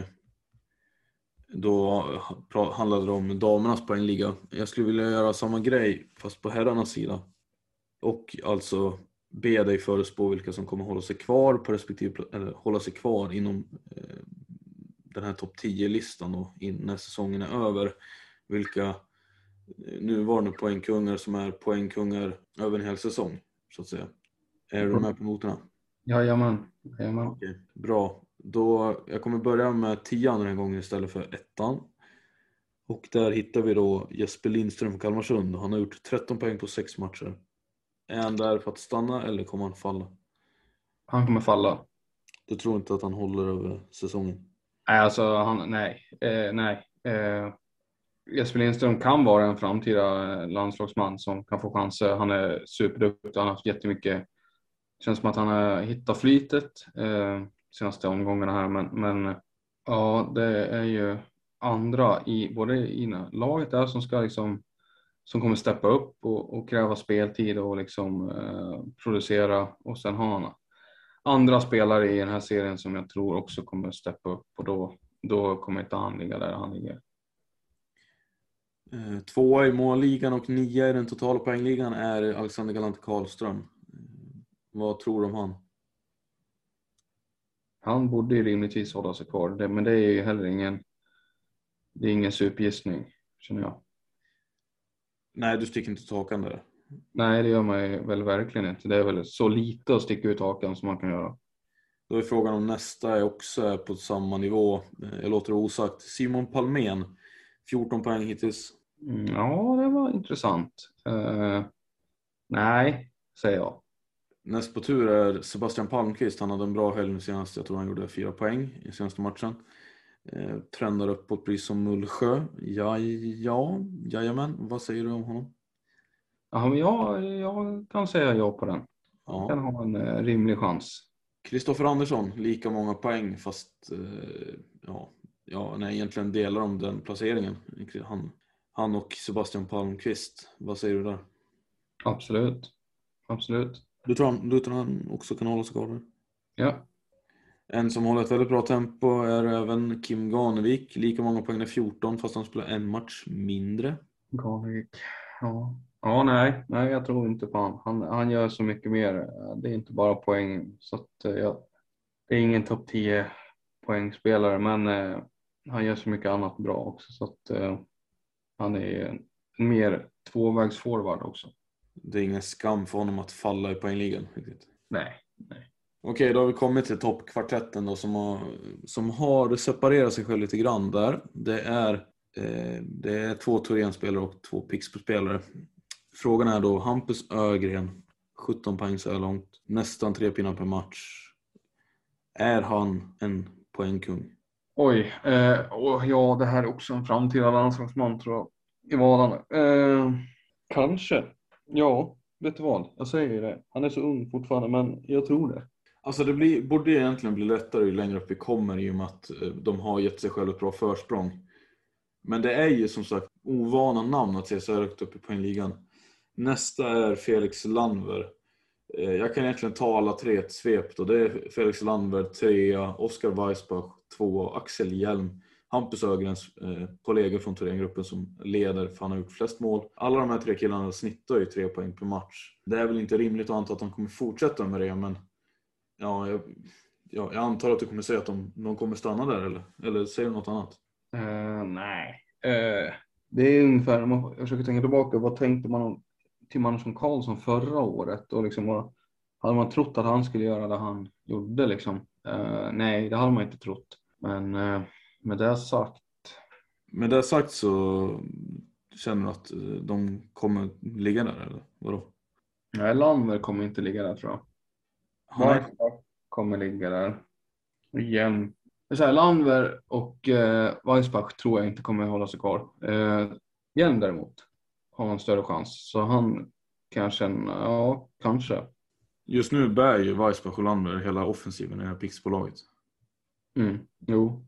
då handlade det om damernas poängliga. Jag skulle vilja göra samma grej fast på herrarnas sida. Och alltså be dig förespå vilka som kommer hålla sig kvar på respektive, eller hålla sig kvar inom eh, den här topp tio-listan då, när säsongen är över. Vilka nuvarande poängkungar som är poängkungar över en hel säsong, så att säga. Är du med på noterna? Jajamän. Jajamän. Okej, bra. Då, jag kommer börja med tian den här gången istället för ettan. Och där hittar vi då Jesper Lindström från Kalmarsund. Han har gjort tretton poäng på sex matcher. Är han där för att stanna eller kommer han falla? Han kommer falla. Du tror inte att han håller över säsongen? Nej, alltså han, nej. Eh, nej. Eh, Jesper Lindström kan vara en framtida landslagsman som kan få chanser. Han är superduktig. Han har haft jättemycket. Känns som att han har hittat flytet eh, senaste omgångarna här. Men, men ja, det är ju andra i både i laget där som ska liksom som kommer steppa upp och, och kräva speltid och liksom eh, producera. Och sen har han andra spelare i den här serien som jag tror också kommer steppa upp. Och då, då kommer inte han ligga där han ligger. Eh, tvåa i målligan och nia i den totala poängligan är Alexander Galant Karlström. Eh, vad tror du om han? Han borde ju rimligtvis hålla sig kvar. Det, men det är ju heller ingen det är ingen supergissning, känner jag. Nej, du sticker inte ut hakan där. Nej, det gör man ju väl verkligen inte. Det är väl så lite att sticka ut hakan som man kan göra. Då är frågan om nästa är också på samma nivå. Jag låter det osagt. Simon Palmén, fjorton poäng hittills. Mm, ja, det var intressant. Uh, nej, säger jag. Näst på tur är Sebastian Palmqvist. Han hade en bra helg senast. Jag tror han gjorde fyra poäng i senaste matchen. Eh, trendar uppåt precis som Mullsjö. Ja, ja, jajamän. Vad säger du om honom? Ja, men jag, jag kan säga ja på den. Ja. Han kan ha en eh, rimlig chans. Kristoffer Andersson, lika många poäng fast eh, ja, ja, nej, egentligen delar de den placeringen. Han, han och Sebastian Palmqvist. Vad säger du där? Absolut. Absolut. Du tror han, du tror han också kan hålla sig kvar? Ja. En som håller ett väldigt bra tempo är även Kim Ganevik. Lika många poäng är fjorton fast han spelar en match mindre. Ganevik. Ja. Ja, nej. Nej, jag tror inte på han. han. Han gör så mycket mer. Det är inte bara poäng. Så att, ja, det är ingen topp tio poängspelare. Men eh, han gör så mycket annat bra också. Så att eh, han är en mer tvåvägsforward också. Det är ingen skam för honom att falla i poängligan. Riktigt. Nej, nej. Okej, då har vi kommit till toppkvartetten då, som har, som har separerat sig själv lite grann där. Det är, eh, det är två Thorén-spelare och två Pixbo-spelare. Frågan är då Hampus Ögren, sjutton poäng så här långt. Nästan tre pinnar per match. Är han en poängkung? Oj, eh, och ja, det här är också en framtida landslagsman tror jag i valan. Eh, kanske. Ja, vet du vad? Jag säger det. Han är så ung fortfarande, men jag tror det. Alltså det blir, borde egentligen bli lättare ju längre upp vi kommer i och med att de har gett sig själv ett bra försprång. Men det är ju som sagt ovana namn att se så högt upp i poängligan. Nästa är Felix Landver. Jag kan egentligen ta alla tre ett svep då. Det är Felix Landver, trea, Oskar Weissbach, två, Axel Hjelm, Hampus Ögrens eh, kollegor från Thorengruppen som leder för han har gjort flest mål. Alla de här tre killarna snittar ju tre poäng per match. Det är väl inte rimligt att anta att de kommer fortsätta med det, men ja, jag, ja, jag antar att du kommer säga att de, de kommer stanna där, eller, eller säger du något annat? Uh, nej. Uh, det är ungefär, om jag försöker tänka tillbaka, vad tänkte man om till Magnusson Karlsson förra året? Och liksom, vad, hade man trott att han skulle göra det han gjorde? Liksom? Uh, nej, det hade man inte trott. Men uh, med det sagt... Med det sagt så känner du att de kommer ligga där, eller vadå? Nej, Landver kommer inte ligga där, tror jag. Weissbach kommer ligga där. Igen. Så här, Landver och eh, Weissbach tror jag inte kommer hålla sig kvar. Eh, igen däremot har en större chans. Så han kanske, ja, kanske. Just nu bär ju Weissbach och Landver hela offensiven i det här Pixbolaget. Mm, jo.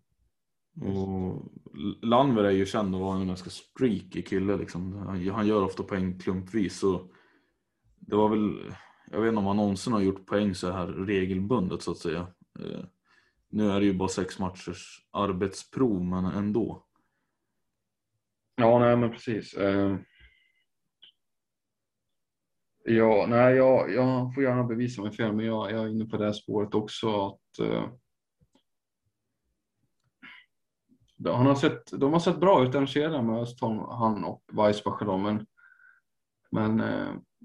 Och Landver är ju känd att vara en ganska streaky kille liksom. Han gör ofta poäng klumpvis, så det var väl, jag vet inte om han någonsin har gjort poäng så här regelbundet så att säga. Nu är det ju bara sex matchers arbetsprov, men ändå. Ja, nej, men precis. Uh, ja, nej, jag, jag får gärna bevisa mig fel, men jag, jag är inne på det här spåret också att uh, han har sett, de har sett bra ut den kedjan med Östholm, han och Weissbach, men, men uh,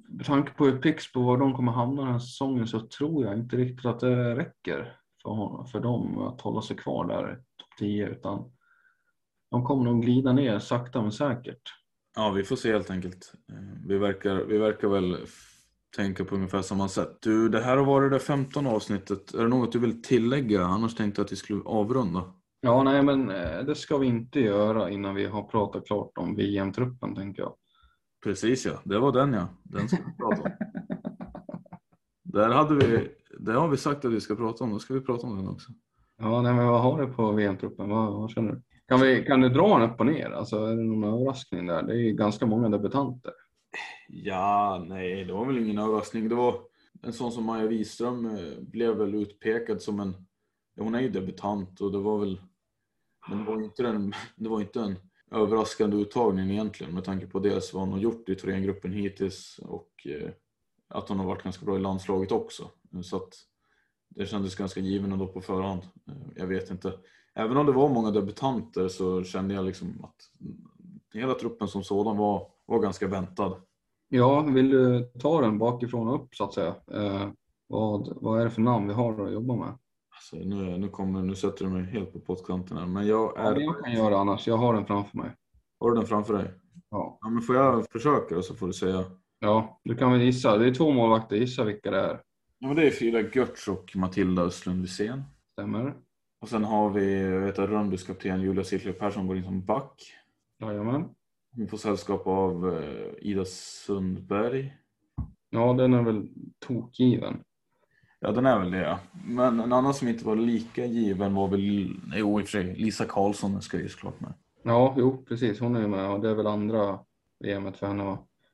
med tanke på hur Pixbo var de kommer hamna den här säsongen så tror jag inte riktigt att det räcker för, honom, för dem att hålla sig kvar där i topp tio, utan de kommer nog glida ner sakta men säkert. Ja, vi får se helt enkelt. Vi verkar, vi verkar väl tänka på ungefär samma sätt. Du, det här har varit det femtonde avsnittet. Är det något du vill tillägga? Annars tänkte jag att vi skulle avrunda. Ja, nej, men det ska vi inte göra innan vi har pratat klart om V M-truppen, tänker jag. Precis, ja. Det var den, ja. Den ska vi prata om. Där hade vi, det har vi sagt att vi ska prata om. Då ska vi prata om den också. Ja, nej, men vad har du på V M-truppen? Vad, vad känner du? Kan, vi, kan du dra den upp och ner? Alltså, är det någon överraskning där? Det är ju ganska många debutanter. Ja, nej, det var väl ingen överraskning. Det var en sån som Maja Wiström blev väl utpekad som en... Ja, hon är ju debutant och det var väl... Men det var inte en, det var inte en överraskande uttagning egentligen med tanke på dels vad hon har gjort i Thorengruppen hittills och eh, att hon har varit ganska bra i landslaget också. Så att det kändes ganska given ändå på förhand. Jag vet inte. Även om det var många debutanter så kände jag liksom att hela truppen som sådan var, var ganska väntad. Ja, vill du ta den bakifrån och upp så att säga? Eh, vad, vad är det för namn vi har att jobba med? Alltså, nu, nu, kommer, nu sätter du mig helt på pottkanten här. Men jag är... Ja, jag kan göra annars. Jag har den framför mig. Har du den framför dig? Ja. Ja, men får jag försöka och så får du säga. Ja, du kan väl gissa. Det är två målvakter. Gissa vilka det är. Ja, men det är Frida Görtz och Matilda Östlund-Wisén. Stämmer. Och sen har vi, jag vet att Rönnbys kapten Julia Silke Persson går in som back. Jajamän. Hon får sällskap av eh, Ida Sundberg. Ja, den är väl tokgiven. Ja, den är väl det, ja. Men en annan som inte var lika given var väl, jo i och för sig, Lisa Karlsson ska ju såklart med. Ja, jo, precis. Hon är med och det är väl andra V M för henne, va?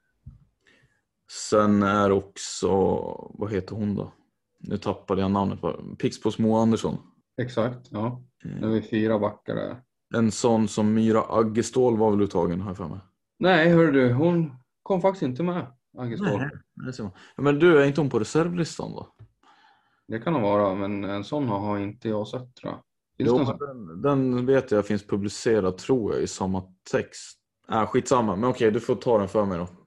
Sen är också, vad heter hon då? Nu tappade jag namnet. Pixbos Moa Andersson. Exakt, ja. Nu är vi fyra backar där. En sån som Myra Aggestål var väl uttagen här för mig. Nej, hör du, hon kom faktiskt inte med. Aggestål. Nej, det ser man. Men du, är inte hon på reservlistan då? Det kan hon vara, men en sån har inte jag sett, tror jag. Finns Jo, det en sån? den, den vet jag finns publicerad, tror jag, i samma text. Äh, skitsamma, men okej, du får ta den för mig då.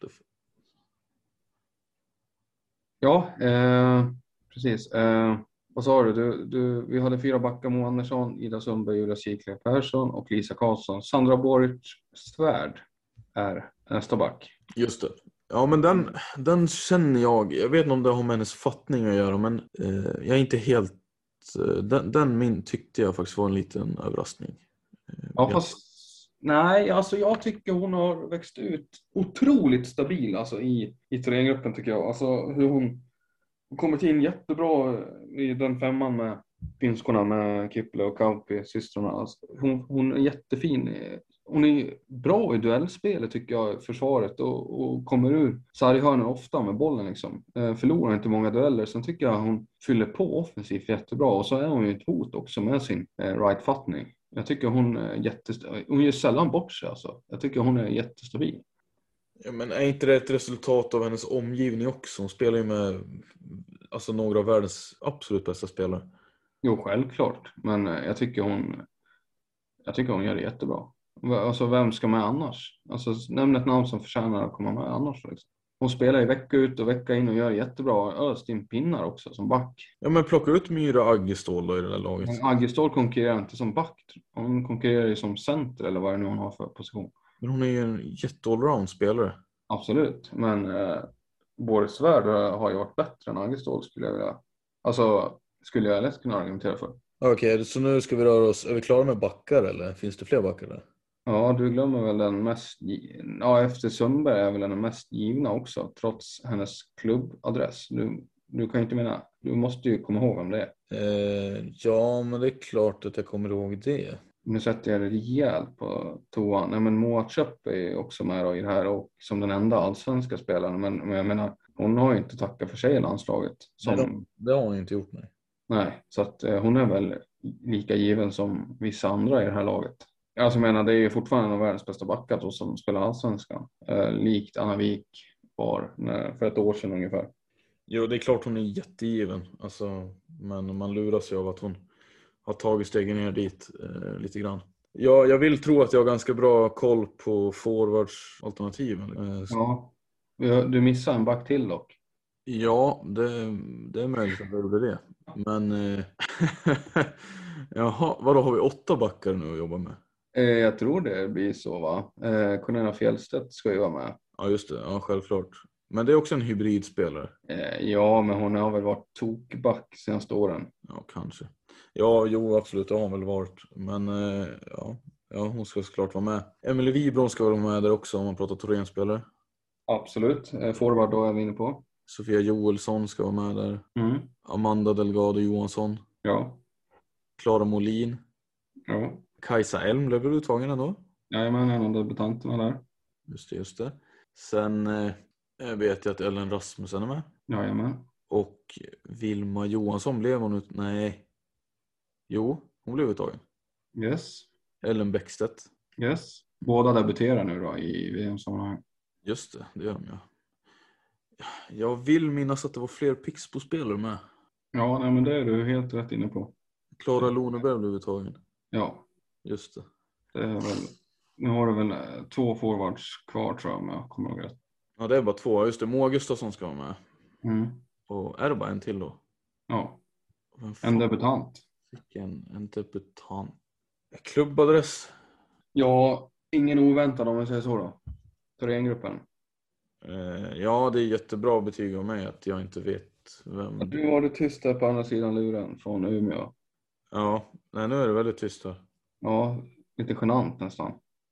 Ja, eh, precis. Eh, vad sa du? Du, du? Vi hade fyra backar: Moa Andersson, Ida Sundberg, Julia Sikle Persson och Lisa Karlsson. Sandra Boric Svärd är nästa back. Just det. Ja, men den, den känner jag. Jag vet inte om det har med hennes fattning att göra, men eh, jag är inte helt... Eh, den, den min tyckte jag faktiskt var en liten överraskning. Eh, Ja, fast... Nej, alltså jag tycker hon har växt ut otroligt stabil alltså i, i Thorengruppen, tycker jag. Alltså hur hon kommit in jättebra i den femman med finskorna, med Kipple och Kauppi, systrarna. Alltså, hon, hon är jättefin. Hon är bra i duellspelet, tycker jag, försvaret, och, och kommer ur sarghörnen ofta med bollen liksom. Eh, förlorar inte många dueller. Sen tycker jag hon fyller på offensivt jättebra, och så är hon ju ett hot också med sin eh, right-fattning. Jag tycker hon är jättestabil. Hon gör sällan bort sig alltså. Jag tycker hon är jättestabil. Ja, men är inte det ett resultat av hennes omgivning också? Hon spelar ju med alltså, några av världens absolut bästa spelare. Jo, självklart. Men jag tycker hon jag tycker hon gör det jättebra. Alltså, vem ska med annars? Alltså, nämn ett namn som förtjänar att komma med annars. Liksom. Hon spelar i vecka ut och vecka in och gör jättebra. Öst in pinnar också som back. Ja, men plocka ut Myra Aggestål då i det där laget. Men Aggestål konkurrerar inte som back. Hon konkurrerar ju som center, eller vad det nu hon har för position. Men hon är ju en jätte-allround spelare. Absolut, men eh, Boris Svärd har ju varit bättre än Aggestål, skulle jag vilja. Alltså, skulle jag lätt kunna argumentera för. Okej, okay, så nu ska vi röra oss. Är vi klara med backar eller finns det fler backar där? Ja, du glömmer väl den mest... Ja, efter Sundberg är väl den mest givna också, trots hennes klubbadress. Du, du kan ju inte mena... Du måste ju komma ihåg om det är. Eh, ja, men det är klart att jag kommer ihåg det. Nu sätter jag det rejält på toan. Nej, men Moa Köpp är också med då i det här, och som den enda allsvenska spelaren. Men, men jag menar, hon har ju inte tackat för sig i landslaget. Som... Nej, det har hon inte gjort, nej. Nej, så att eh, hon är väl lika given som vissa andra i det här laget. Alltså, jag menar, det är ju fortfarande en av världens bästa backar då, som spelar allsvenskan. Eh, likt Anna Wik var när, för ett år sedan ungefär. Jo, det är klart hon är jättegiven. Alltså, men man lurar sig av att hon har tagit stegen ner dit eh, lite grann. Ja, jag vill tro att jag har ganska bra koll på forwardsalternativen. Eh, ja. Du missade en back till dock. Ja, det, det är möjligt att jag gjorde det. Men eh, jaha, vadå, har vi åtta backar nu att jobba med? Eh, jag tror det blir så, va? Eh, Cornelia Fjällstedt ska ju vara med. Ja, just det. Ja, självklart. Men det är också en hybridspelare. Eh, ja, men hon har väl varit tokback senaste åren. Ja, kanske. Ja, jo, absolut. Det har hon väl varit. Men eh, ja, ja, hon ska såklart vara med. Emelie Wibron ska vara med där också om man pratar Thorén-spelare. Absolut. Eh, forward då är vi inne på. Sofia Joelsson ska vara med där. Mm. Amanda Delgado Johansson. Ja. Klara Molin. Ja. Kajsa Elm blev väl uttagen ändå? Jajamän, en av debutanterna där. Just det, just det. Sen eh, vet jag att Ellen Rasmussen är med. Jajamän. Och Vilma Johansson blev hon ut... Nej. Jo, hon blev uttagen. Yes. Ellen Bäckstedt. Yes. Båda debuterar nu då i V M-sammanhang. Just det, det gör de ja. Jag vill minnas att det var fler Pixbo-spelare med. Ja, nej, men det är du helt rätt inne på. Klara Loneberg blev uttagen. Ja. Just det. Det är väl... Nu har du väl eh, två forwards kvar tror jag, om jag kommer ihåg rätt. Ja, det är bara två. Just det, Moa Gustafsson ska vara med. Mm. Och är det bara en till då? Ja. Vem fan? En debutant. Vilken en debutant. Klubbadress. Ja, ingen oväntad om jag säger så då. Thorén-gruppen. Eh, ja, det är jättebra betyg av mig att jag inte vet vem. Nu var det tyst där på andra sidan luren från Umeå. Ja, nej, nu är det väldigt tyst här. Ja, lite genant nästan.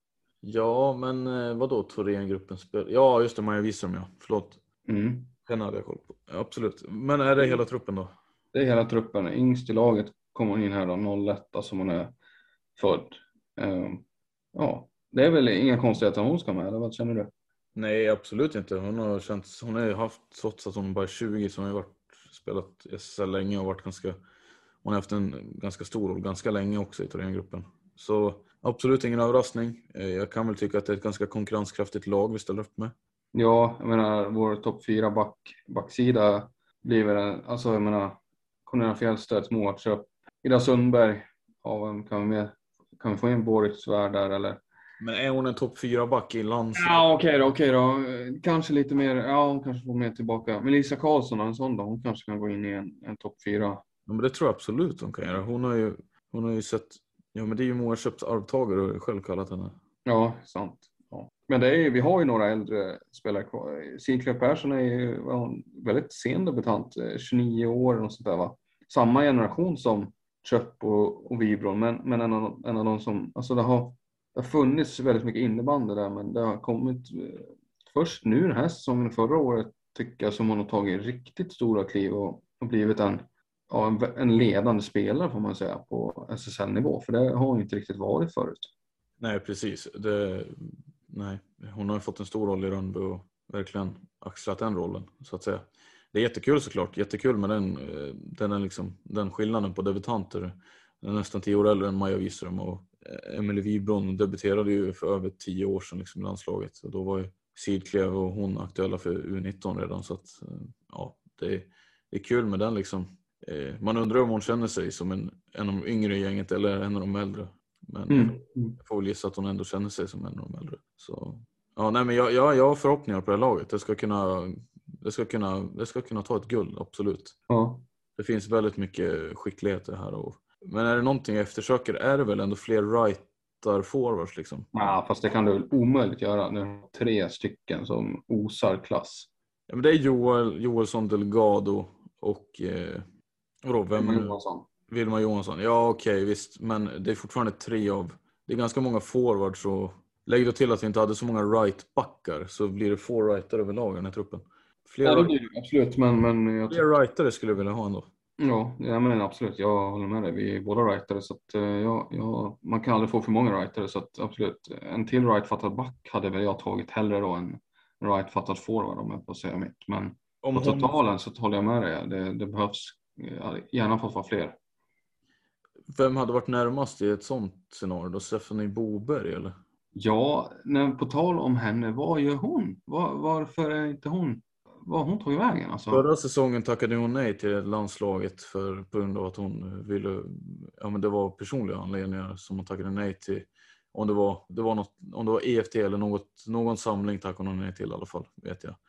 Ja, men eh, vadå Thorén-gruppen spel? Ja, just det, Maja Wisström, ja. Förlåt. Mm. Den hade jag koll på. Ja, absolut. Men är det hela truppen då? Det är hela truppen. Yngst i laget kommer in här då, noll ett som hon är född. Um, ja, det är väl inga konstigheter att hon ska med, eller vad känner du? Nej, absolut inte. Hon har känts, hon har ju haft, trots att hon bara är tjugo, så hon har ju varit, spelat S S L länge och varit ganska, hon har haft en ganska stor roll ganska länge också i Thorén-gruppen. Så absolut ingen överraskning. Jag kan väl tycka att det är ett ganska konkurrenskraftigt lag vi ställer upp med. Ja, jag menar vår topp fyra back, backsida blir väl, alltså jag menar Cornelia Fjällstedt, Moa Köp, Ida Sundberg, ja, vem kan vi med? Kan vi få in Boris Svärd där eller? Men är hon en topp fyra back i lands? Ja, okej då, okej då. Kanske lite mer, ja hon kanske får mer tillbaka. Men Lisa Karlsson, en sån då, hon kanske kan gå in i en, en topp fyra. Ja, men det tror jag absolut hon kan göra. Hon har ju, hon har ju sett, ja men det är ju Moa Köps arvtagare och själv kallat henne. Ja, sant. Ja. Men det är, vi har ju några äldre spelare kvar. Sinclair Persson är ju var hon, väldigt sen debutant, tjugonio år och sånt där va. Samma generation som Köp och, och Wibron, men, men en, av, en av de som, alltså det har, det har funnits väldigt mycket innebandy där, men det har kommit först nu den här säsongen, förra året tycker jag, som hon har tagit riktigt stora kliv och, och blivit en, ja, en, en ledande spelare får man säga på S S L-nivå, för det har hon inte riktigt varit förut. Nej, precis. Det, nej, hon har fått en stor roll i Rönnby och verkligen axlat den rollen, så att säga. Det är jättekul såklart, jättekul med den, den, är liksom, den skillnaden på debutanter. Den är nästan tio år äldre än Maja Wisström, och Emelie Wibron debuterade ju för över tio år sedan liksom, i landslaget. Och då var ju Sidklev och hon aktuella för U nitton redan, så att ja, det är, det är kul med den liksom. Man undrar om hon känner sig som en, en av de yngre i gänget eller en av de äldre. Men mm. jag får väl gissa att hon ändå känner sig som en av de äldre. Så ja, nej, men jag, jag, jag har förhoppningar på det här laget. Det ska kunna, det ska kunna, det ska kunna ta ett guld, absolut. Ja. Det finns väldigt mycket skicklighet här. Och, men är det någonting jag eftersöker är det väl ändå fler rightar forwards liksom. Ja, fast det kan du väl omöjligt göra. Nu har tre stycken som osar klass. Ja, men det är Joel, Joelsson, Delgado och eh, vadå, vem Vilma Johansson. Vilma Johansson. Ja, okej, okay, visst. Men det är fortfarande tre av... Det är ganska många forwards, och lägg då till att vi inte hade så många right-backar, så blir det få rightare överlag i den här truppen. Fler, ja, det blir det, absolut. Men, men jag fler rightare skulle jag vilja ha ändå. Ja, ja, men absolut. Jag håller med dig. Vi är båda rightare, så att, ja, ja, man kan aldrig få för många rightare, så att absolut. En till right-fattad back hade väl jag tagit hellre då än en right-fattad forward, om jag får säga mitt. Men om på hon... totalen så håller jag med dig. Det, det behövs gärna fått vara fler. Vem hade varit närmast i ett sånt scenario då? Stephanie Boberg eller? Ja, när, på tal om henne, vad gör hon? Var, varför är inte hon? Vad hon tog i vägen alltså? Förra säsongen tackade hon nej till landslaget för, på grund av att hon ville, ja men det var personliga anledningar som hon tackade nej till. Om det var, det var något, om det var E F T eller något, någon samling tackade hon nej till i alla fall, vet jag.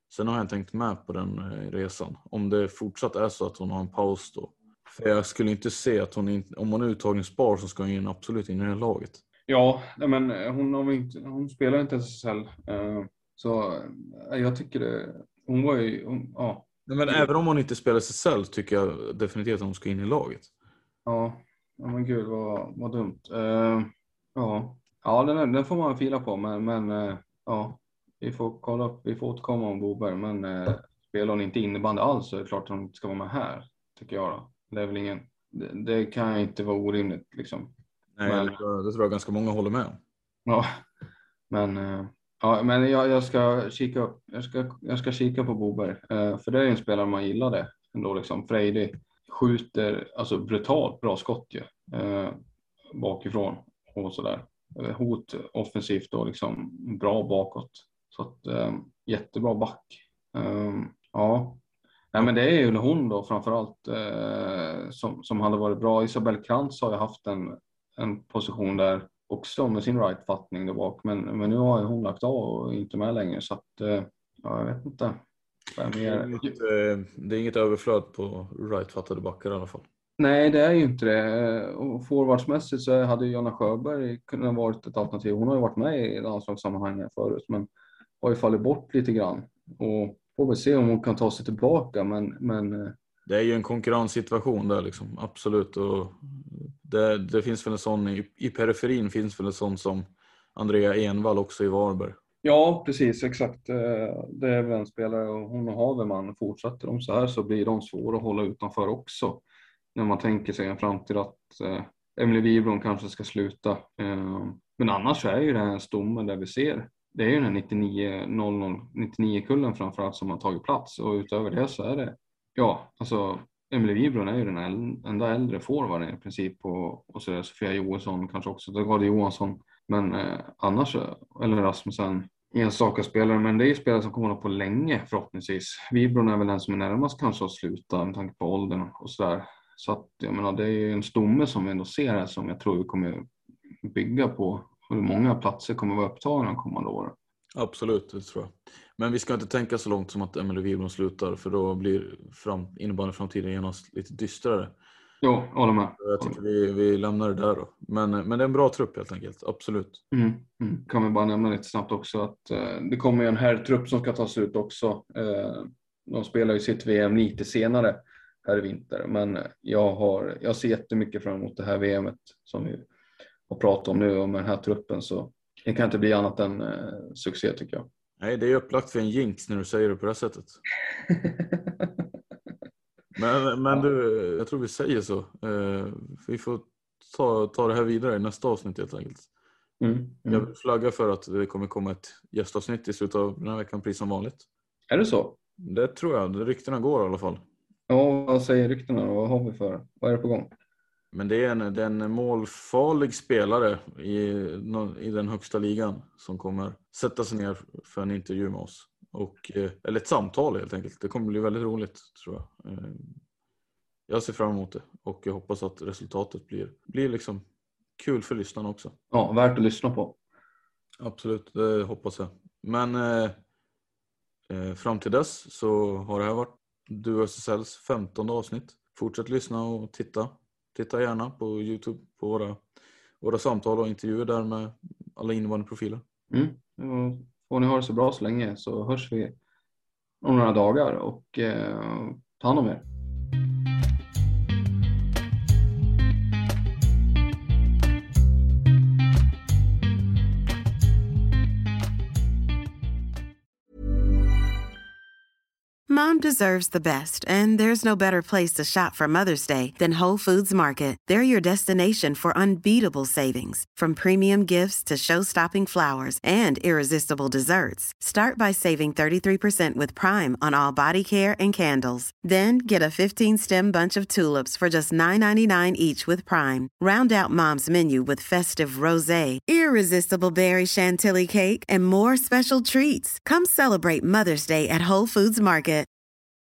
Sen har jag inte tänkt med på den eh, resan. Om det fortsatt är så att hon har en paus då. För jag skulle inte se att hon, inte, om hon är uttagningsbar så ska hon in, absolut in i det laget. Ja, men hon, har inte, hon spelar inte S S L. Uh, så uh, jag tycker det, hon var ju, hon, ja. Nej, men även om hon inte spelar S S L tycker jag definitivt att hon ska in i laget. Ja, ja men gud vad, vad dumt. Uh, ja, ja den, den får man fila på, men, men uh, ja, vi får kolla upp, vi får återkomma om Boberg, men uh, spelar hon inte innebandy alls så är det klart att hon inte ska vara med här, tycker jag då. Det är väl ingen, det, det kan inte vara orimligt liksom. Nej, men, det, tror jag, det tror jag ganska många håller med om. Ja, men, uh, ja, men jag, jag ska kika upp, jag ska, jag ska kika på Boberg, uh, för det är en spelare man gillade ändå liksom. Frejdig skjuter alltså brutalt bra skott ju, uh, bakifrån och sådär. Hot offensivt och liksom bra bakåt. Så att um, jättebra back. Um, ja, nej, men det är ju hon då framförallt uh, som, som hade varit bra. Isabel Krantz har ju haft en, en position där också med sin right-fattning där bak. Men, men nu har ju hon lagt av och inte med längre. Så att uh, ja, jag vet inte. Det är, inget, det är inget överflöd på right-fattade backar i alla fall. Nej, det är ju inte det. Och forwardsmässigt så hade Jonna Sjöberg kunnat varit ett alternativ. Hon har ju varit med i landslagssammanhang förut, men har ju fallit bort lite grann. Och får väl se om hon kan ta sig tillbaka, men... men... Det är ju en konkurrenssituation där liksom, absolut. Och det, det finns väl en sån, i, i periferin finns väl en sån som Andrea Envall också i Varberg. Ja, precis, exakt. Det är väl en spelare och hon och Haverman, fortsätter de så här så blir de svåra att hålla utanför också. När man tänker sig en framtid att eh, Emily Wibron kanske ska sluta. Eh, men annars är ju det här en stomme där vi ser. Det är ju den här nittionio noll noll nittionio kullen framförallt som har tagit plats. Och utöver det så är det, ja, alltså Emily Wibron är ju den enda äldre forwarden i princip. Och, och så är det Sofia Johansson kanske också, det var det Johansson. Men eh, annars, eller Rasmussen, enstaka spelare. Men det är ju spelare som kommer att på länge förhoppningsvis. Wibron är väl den som är närmast kanske att sluta med tanke på åldern och sådär. Så att, jag menar, det är ju en stomme som vi ändå ser här som jag tror vi kommer bygga på. Hur många platser kommer vara upptagna de kommande åren. Absolut, det tror jag. Men vi ska inte tänka så långt som att Emily Wibron slutar, för då blir fram, innebandy framtiden genast lite dystrare. Jo, håller med. Jag tycker vi, vi lämnar det där då. Men, men det är en bra trupp helt enkelt, absolut. Mm, mm. Kan vi bara nämna lite snabbt också att eh, det kommer ju en här trupp som ska tas ut också. Eh, de spelar ju sitt V M lite senare här i vinter. Men jag, har, jag ser jättemycket fram emot det här V M:et som vi har pratat om nu och med den här truppen. Så det kan inte bli annat än eh, succé tycker jag. Nej, det är upplagt för en jinx när du säger det på det här sättet. men men du, jag tror vi säger så. Eh, vi får ta, ta det här vidare i nästa avsnitt helt enkelt. Mm, mm. Jag vill flagga för att det kommer komma ett gästavsnitt i slutet av den här veckan, precis som vanligt. Är det så? Det tror jag, det ryktena går i alla fall. Ja, vad säger ryktena då? Vad har vi för? Vad är det på gång? Men det är en, det är en målfarlig spelare i, i den högsta ligan som kommer sätta sig ner för en intervju med oss. Och, eller ett samtal helt enkelt. Det kommer bli väldigt roligt tror jag. Jag ser fram emot det och jag hoppas att resultatet blir, blir liksom kul för lyssnarna också. Ja, värt att lyssna på. Absolut, det hoppas jag. Men eh, fram till dess så har det här varit Du S S L:s femtonde avsnitt. Fortsätt lyssna och titta. Titta gärna på YouTube på våra, våra samtal och intervjuer där med alla invandrarprofiler. Mm. Och ni har det så bra så länge så hörs vi om några dagar och eh, ta hand om er. Mom deserves the best, and there's no better place to shop for Mother's Day than Whole Foods Market. They're your destination for unbeatable savings, from premium gifts to show-stopping flowers and irresistible desserts. Start by saving thirty-three percent with Prime on all body care and candles. Then get a fifteen-stem bunch of tulips for just nine ninety-nine each with Prime. Round out Mom's menu with festive rosé, irresistible berry chantilly cake, and more special treats. Come celebrate Mother's Day at Whole Foods Market.